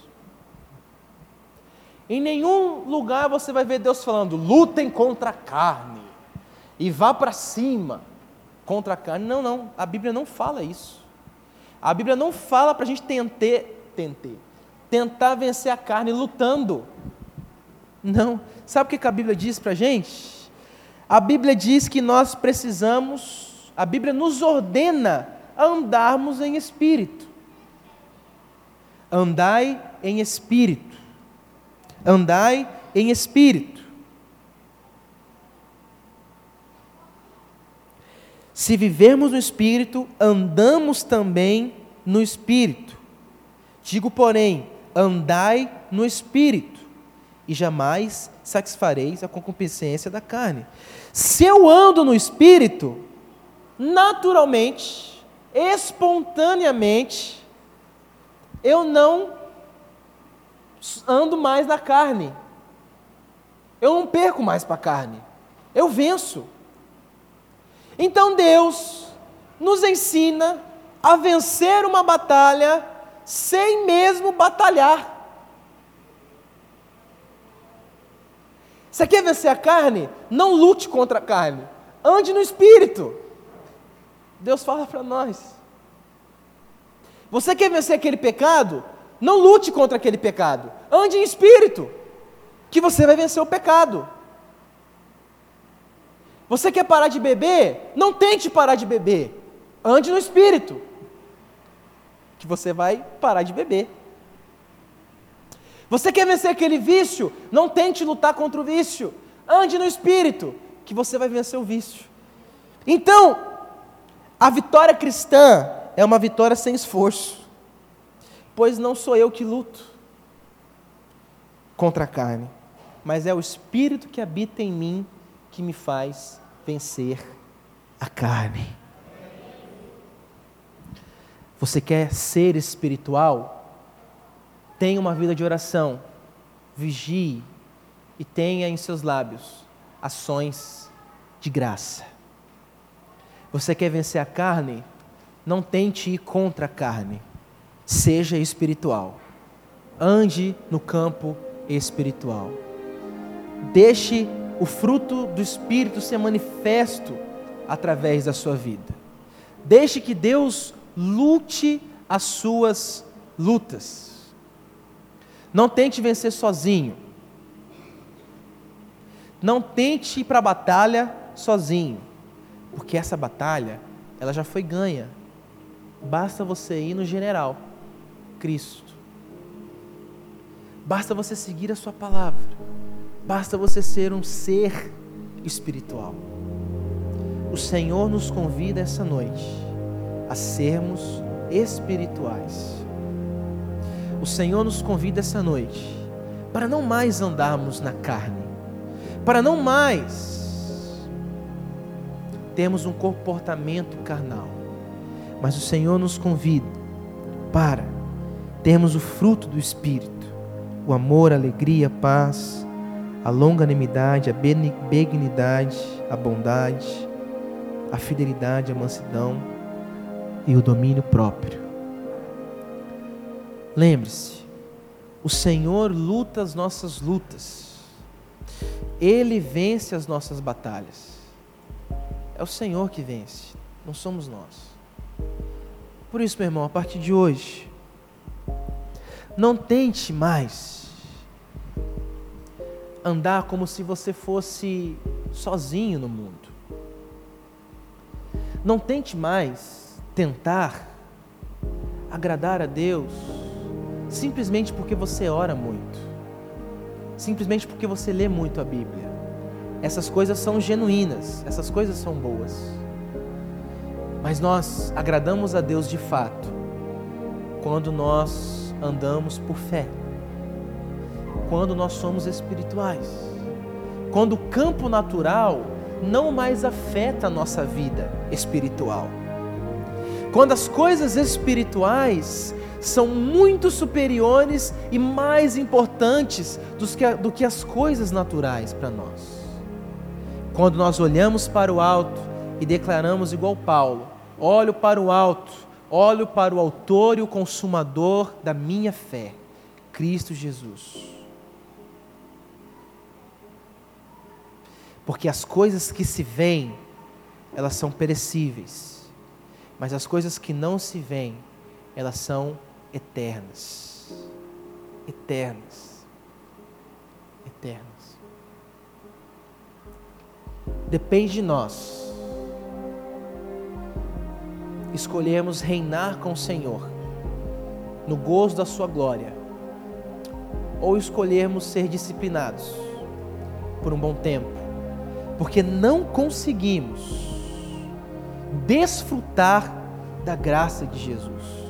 Em nenhum lugar você vai ver Deus falando, lutem contra a carne, e vá para cima contra a carne. Não, não, a Bíblia não fala isso. A Bíblia não fala para a gente tentar, tentar, tentar vencer a carne lutando. Não, sabe o que a Bíblia diz para a gente? A Bíblia diz que nós precisamos, a Bíblia nos ordena a andarmos em espírito. Andai em espírito. Andai em espírito. Se vivermos no espírito, andamos também no espírito. Digo, porém, andai no espírito, e jamais satisfareis a concupiscência da carne. Se eu ando no espírito, naturalmente, espontaneamente, eu não ando mais na carne. Eu não perco mais para a carne. Eu venço. Então Deus nos ensina a vencer uma batalha sem mesmo batalhar. Você quer vencer a carne? Não lute contra a carne. Ande no espírito. Deus fala para nós. Você quer vencer aquele pecado? Não lute contra aquele pecado. Ande em espírito, que você vai vencer o pecado. Você quer parar de beber? Não tente parar de beber. Ande no espírito, que você vai parar de beber. Você quer vencer aquele vício? Não tente lutar contra o vício. Ande no espírito, que você vai vencer o vício. Então, a vitória cristã é uma vitória sem esforço, pois não sou eu que luto contra a carne, mas é o Espírito que habita em mim que me faz vencer a carne. Você quer ser espiritual? Tenha uma vida de oração, vigie e tenha em seus lábios ações de graça. Você quer vencer a carne? Não tente ir contra a carne. Seja espiritual. Ande no campo espiritual. Deixe o fruto do Espírito ser manifesto através da sua vida. Deixe que Deus lute as suas lutas. Não tente vencer sozinho. Não tente ir para a batalha sozinho. Porque essa batalha, ela já foi ganha. Basta você ir no general, Cristo. Basta você seguir a sua palavra. Basta você ser um ser espiritual. O Senhor nos convida essa noite a sermos espirituais. O Senhor nos convida essa noite para não mais andarmos na carne, para não mais termos um comportamento carnal, mas o Senhor nos convida para termos o fruto do Espírito, o amor, a alegria, a paz, a longanimidade, a benignidade, a bondade, a fidelidade, a mansidão e o domínio próprio. Lembre-se, o Senhor luta as nossas lutas, Ele vence as nossas batalhas. É o Senhor que vence, não somos nós. Por isso, meu irmão, a partir de hoje, não tente mais andar como se você fosse sozinho no mundo. Não tente mais tentar agradar a Deus simplesmente porque você ora muito, simplesmente porque você lê muito a Bíblia. Essas coisas são genuínas, essas coisas são boas, mas nós agradamos a Deus de fato quando nós andamos por fé, quando nós somos espirituais, quando o campo natural não mais afeta a nossa vida espiritual, quando as coisas espirituais são muito superiores e mais importantes do que as coisas naturais para nós. Quando nós olhamos para o alto e declaramos igual Paulo: olho para o alto, olho para o autor e o consumador da minha fé, Cristo Jesus. Porque as coisas que se veem, elas são perecíveis, mas as coisas que não se veem, elas são eternas, eternas, eternas. Depende de nós escolhermos reinar com o Senhor no gozo da sua glória, ou escolhermos ser disciplinados por um bom tempo, porque não conseguimos desfrutar da graça de Jesus.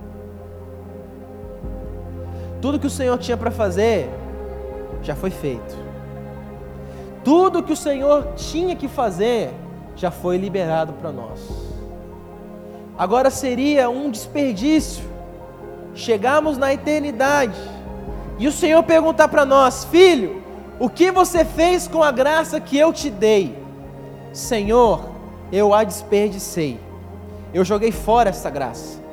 Tudo que o Senhor tinha para fazer já foi feito. Tudo que o Senhor tinha que fazer já foi liberado para nós. Agora seria um desperdício chegarmos na eternidade e o Senhor perguntar para nós: filho, o que você fez com a graça que eu te dei? Senhor, eu a desperdicei, eu joguei fora essa graça.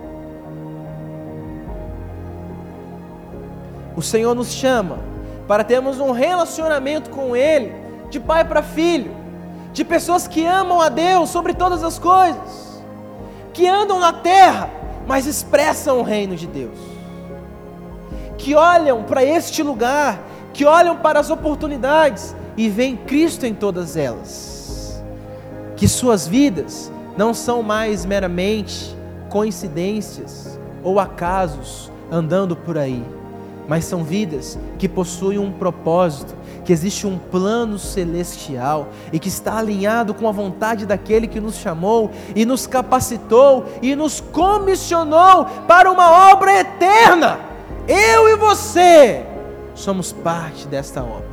O Senhor nos chama para termos um relacionamento com Ele, de pai para filho, de pessoas que amam a Deus sobre todas as coisas, que andam na terra, mas expressam o reino de Deus, que olham para este lugar, que olham para as oportunidades e veem Cristo em todas elas, que suas vidas não são mais meramente coincidências ou acasos andando por aí, mas são vidas que possuem um propósito, que existe um plano celestial e que está alinhado com a vontade daquele que nos chamou e nos capacitou e nos comissionou para uma obra eterna. Eu e você somos parte desta obra.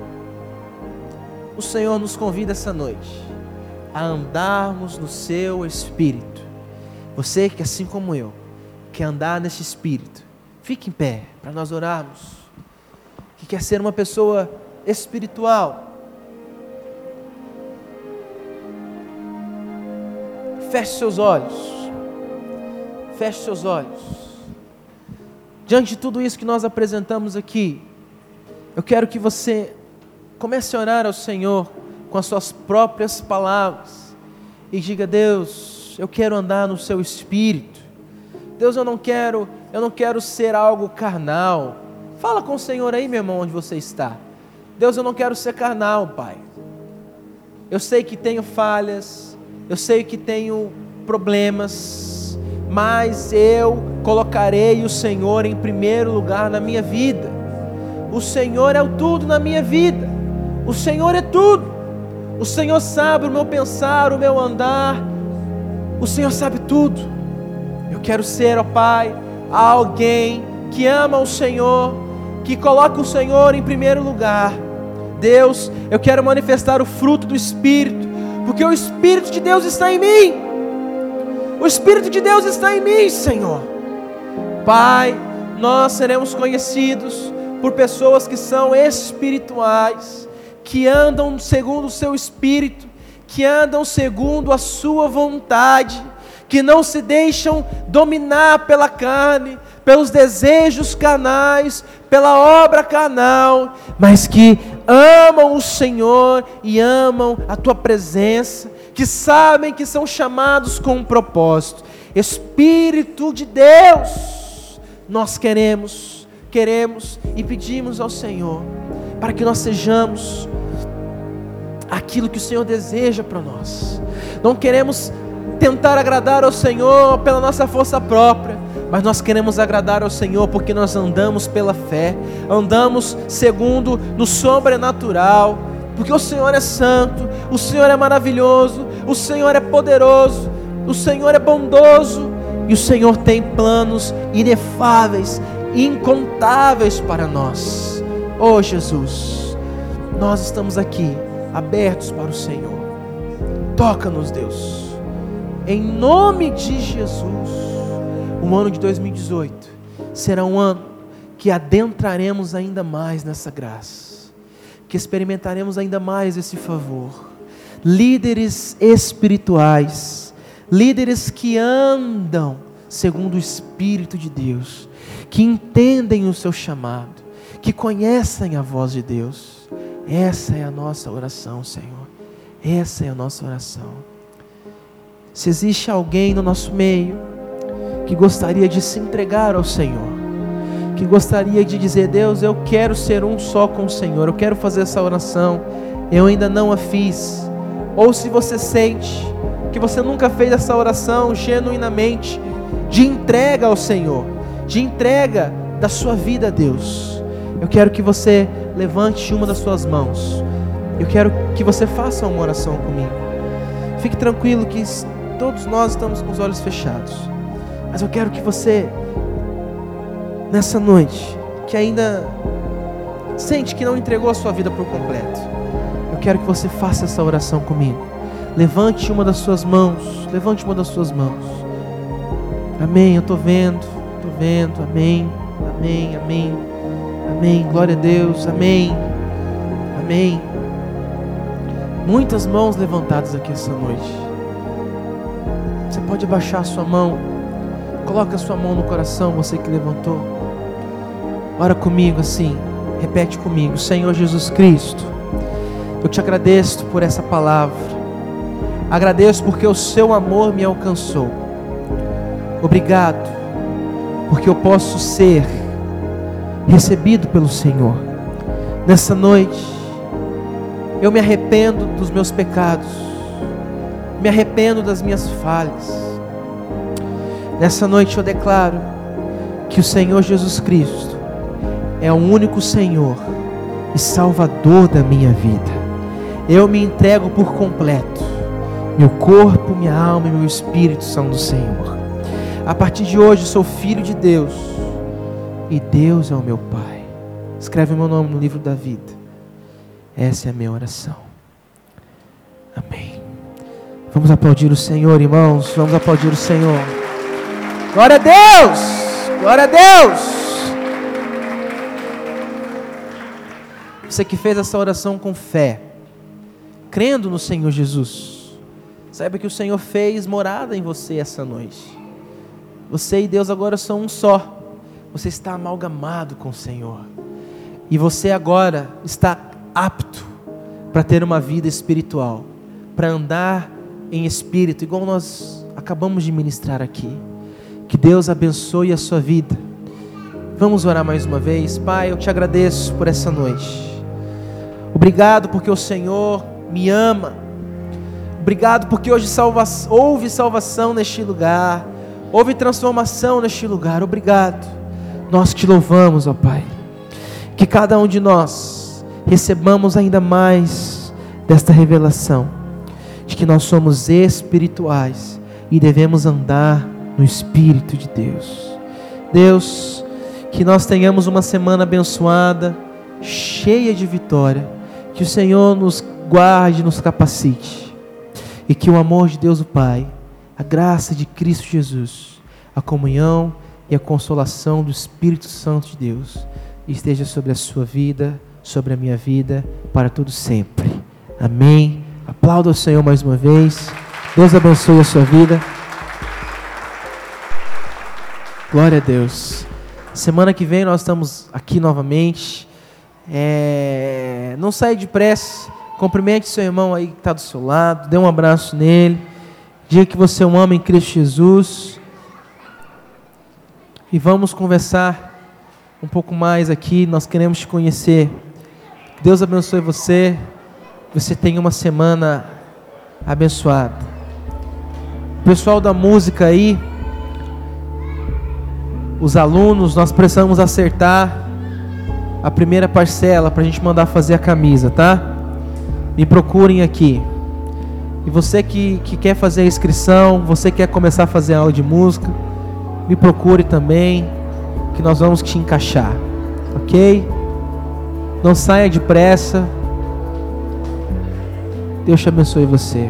O Senhor nos convida essa noite a andarmos no seu Espírito. Você que, assim como eu, quer andar nesse Espírito, fique em pé para nós orarmos. Que quer ser uma pessoa espiritual, feche seus olhos, feche seus olhos. Diante de tudo isso que nós apresentamos aqui, eu quero que você comece a orar ao Senhor com as suas próprias palavras e diga: Deus, eu quero andar no seu Espírito. Deus, eu não quero, eu não quero ser algo carnal. Fala com o Senhor aí, meu irmão, onde você está. Deus, eu não quero ser carnal, Pai. Eu sei que tenho falhas, eu sei que tenho problemas, mas eu colocarei o Senhor em primeiro lugar na minha vida. O Senhor é o tudo na minha vida. O Senhor é tudo. O Senhor sabe o meu pensar, o meu andar. O Senhor sabe tudo. Eu quero ser, ó Pai, alguém que ama o Senhor, que coloca o Senhor em primeiro lugar. Deus, eu quero manifestar o fruto do Espírito, porque o Espírito de Deus está em mim. O Espírito de Deus está em mim, Senhor. Pai, nós seremos conhecidos por pessoas que são espirituais, que andam segundo o seu Espírito, que andam segundo a sua vontade, que não se deixam dominar pela carne, pelos desejos carnais, pela obra carnal, mas que amam o Senhor e amam a Tua presença, que sabem que são chamados com um propósito. Espírito de Deus, nós queremos, queremos e pedimos ao Senhor, para que nós sejamos aquilo que o Senhor deseja para nós. Não queremos tentar agradar ao Senhor pela nossa força própria, mas nós queremos agradar ao Senhor porque nós andamos pela fé, andamos segundo no sobrenatural, porque o Senhor é santo, o Senhor é maravilhoso, o Senhor é poderoso, o Senhor é bondoso, e o Senhor tem planos inefáveis, incontáveis para nós. Oh Jesus, nós estamos aqui abertos para o Senhor. Toca-nos, Deus, em nome de Jesus. O ano de dois mil e dezoito será um ano que adentraremos ainda mais nessa graça, que experimentaremos ainda mais esse favor. Líderes espirituais, líderes que andam segundo o Espírito de Deus, que entendem o seu chamado, que conhecem a voz de Deus. Essa é a nossa oração, Senhor. Essa é a nossa oração. Se existe alguém no nosso meio que gostaria de se entregar ao Senhor, que gostaria de dizer: Deus, eu quero ser um só com o Senhor, eu quero fazer essa oração, eu ainda não a fiz. Ou se você sente que você nunca fez essa oração genuinamente, de entrega ao Senhor, de entrega da sua vida a Deus, eu quero que você levante uma das suas mãos. Eu quero que você faça uma oração comigo. Fique tranquilo que todos nós estamos com os olhos fechados, mas eu quero que você, nessa noite, que ainda sente que não entregou a sua vida por completo, eu quero que você faça essa oração comigo. Levante uma das suas mãos, levante uma das suas mãos. Amém, eu estou vendo, estou vendo, amém, amém, amém, amém, glória a Deus, amém, amém. Muitas mãos levantadas aqui essa noite. Você pode abaixar a sua mão, coloca a sua mão no coração, você que levantou. Ora comigo assim, repete comigo: Senhor Jesus Cristo, eu te agradeço por essa palavra, agradeço porque o seu amor me alcançou. Obrigado, porque eu posso ser recebido pelo Senhor. Nessa noite, eu me arrependo dos meus pecados, me arrependo das minhas falhas. Nessa noite eu declaro que o Senhor Jesus Cristo é o único Senhor e Salvador da minha vida. Eu me entrego por completo. Meu corpo, minha alma e meu espírito são do Senhor. A partir de hoje sou filho de Deus e Deus é o meu Pai. Escreve meu nome no livro da vida. Essa é a minha oração. Amém. Vamos aplaudir o Senhor, irmãos. Vamos aplaudir o Senhor. Glória a Deus! Glória a Deus! Você que fez essa oração com fé, crendo no Senhor Jesus, saiba que o Senhor fez morada em você essa noite. Você e Deus agora são um só. Você está amalgamado com o Senhor. E você agora está apto para ter uma vida espiritual, para andar em espírito, igual nós acabamos de ministrar aqui. Que Deus abençoe a sua vida. Vamos orar mais uma vez. Pai, eu te agradeço por essa noite. Obrigado porque o Senhor me ama. Obrigado porque hoje salva... houve salvação neste lugar, houve transformação neste lugar. Obrigado. Nós te louvamos, ó Pai. Que que cada um de nós recebamos ainda mais desta revelação, de que nós somos espirituais e devemos andar no Espírito de Deus. Deus, que nós tenhamos uma semana abençoada, cheia de vitória, que o Senhor nos guarde, nos capacite, e que o amor de Deus o Pai, a graça de Cristo Jesus, a comunhão e a consolação do Espírito Santo de Deus esteja sobre a sua vida, sobre a minha vida, para todo sempre. Amém. Aplauda o Senhor mais uma vez. Deus abençoe a sua vida. Glória a Deus. Semana que vem nós estamos aqui novamente. É... Não saia depressa. Cumprimente seu irmão aí que está do seu lado. Dê um abraço nele. Diga que você o ama em Cristo Jesus. E vamos conversar um pouco mais aqui. Nós queremos te conhecer. Deus abençoe você. Você tenha uma semana abençoada. Pessoal da música aí, os alunos, nós precisamos acertar a primeira parcela para a gente mandar fazer a camisa, tá? Me procurem aqui. E você que, que quer fazer a inscrição, você que quer começar a fazer aula de música, me procure também, que nós vamos te encaixar, ok? Não saia depressa. Deus te abençoe você.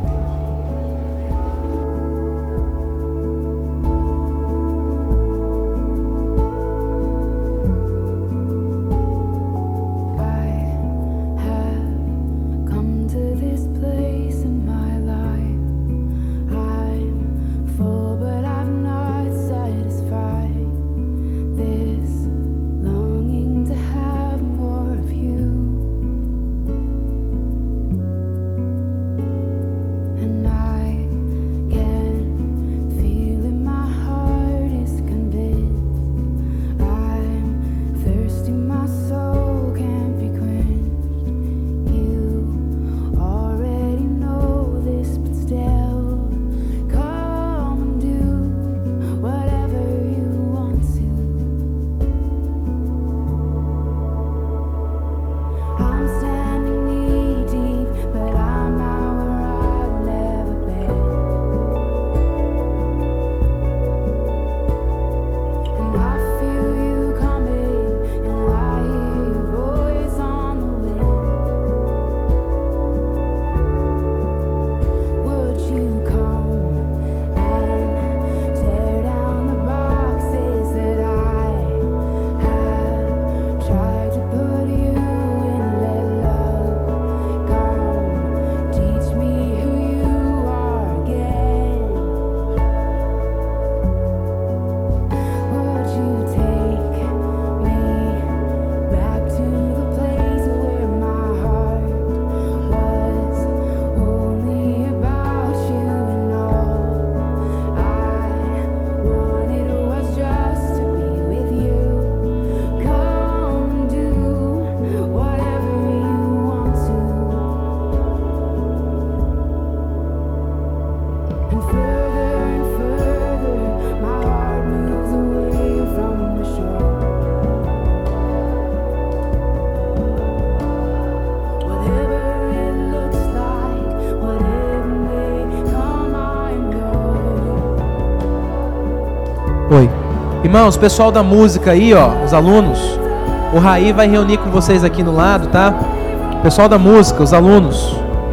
Oi. Irmãos, pessoal da música aí, ó, os alunos, o Raí vai reunir com vocês aqui no lado, tá? Pessoal da música, os alunos.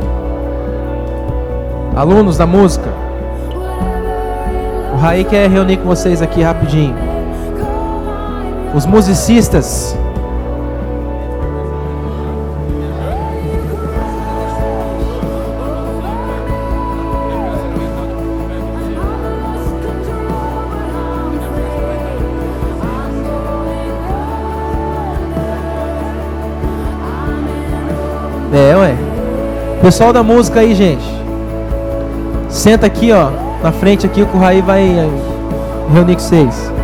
Alunos da música. O Raí quer reunir com vocês aqui rapidinho. Os musicistas. É, ué. Pessoal da música aí, gente. Senta aqui, ó, na frente aqui, que o Raí vai reunir com vocês.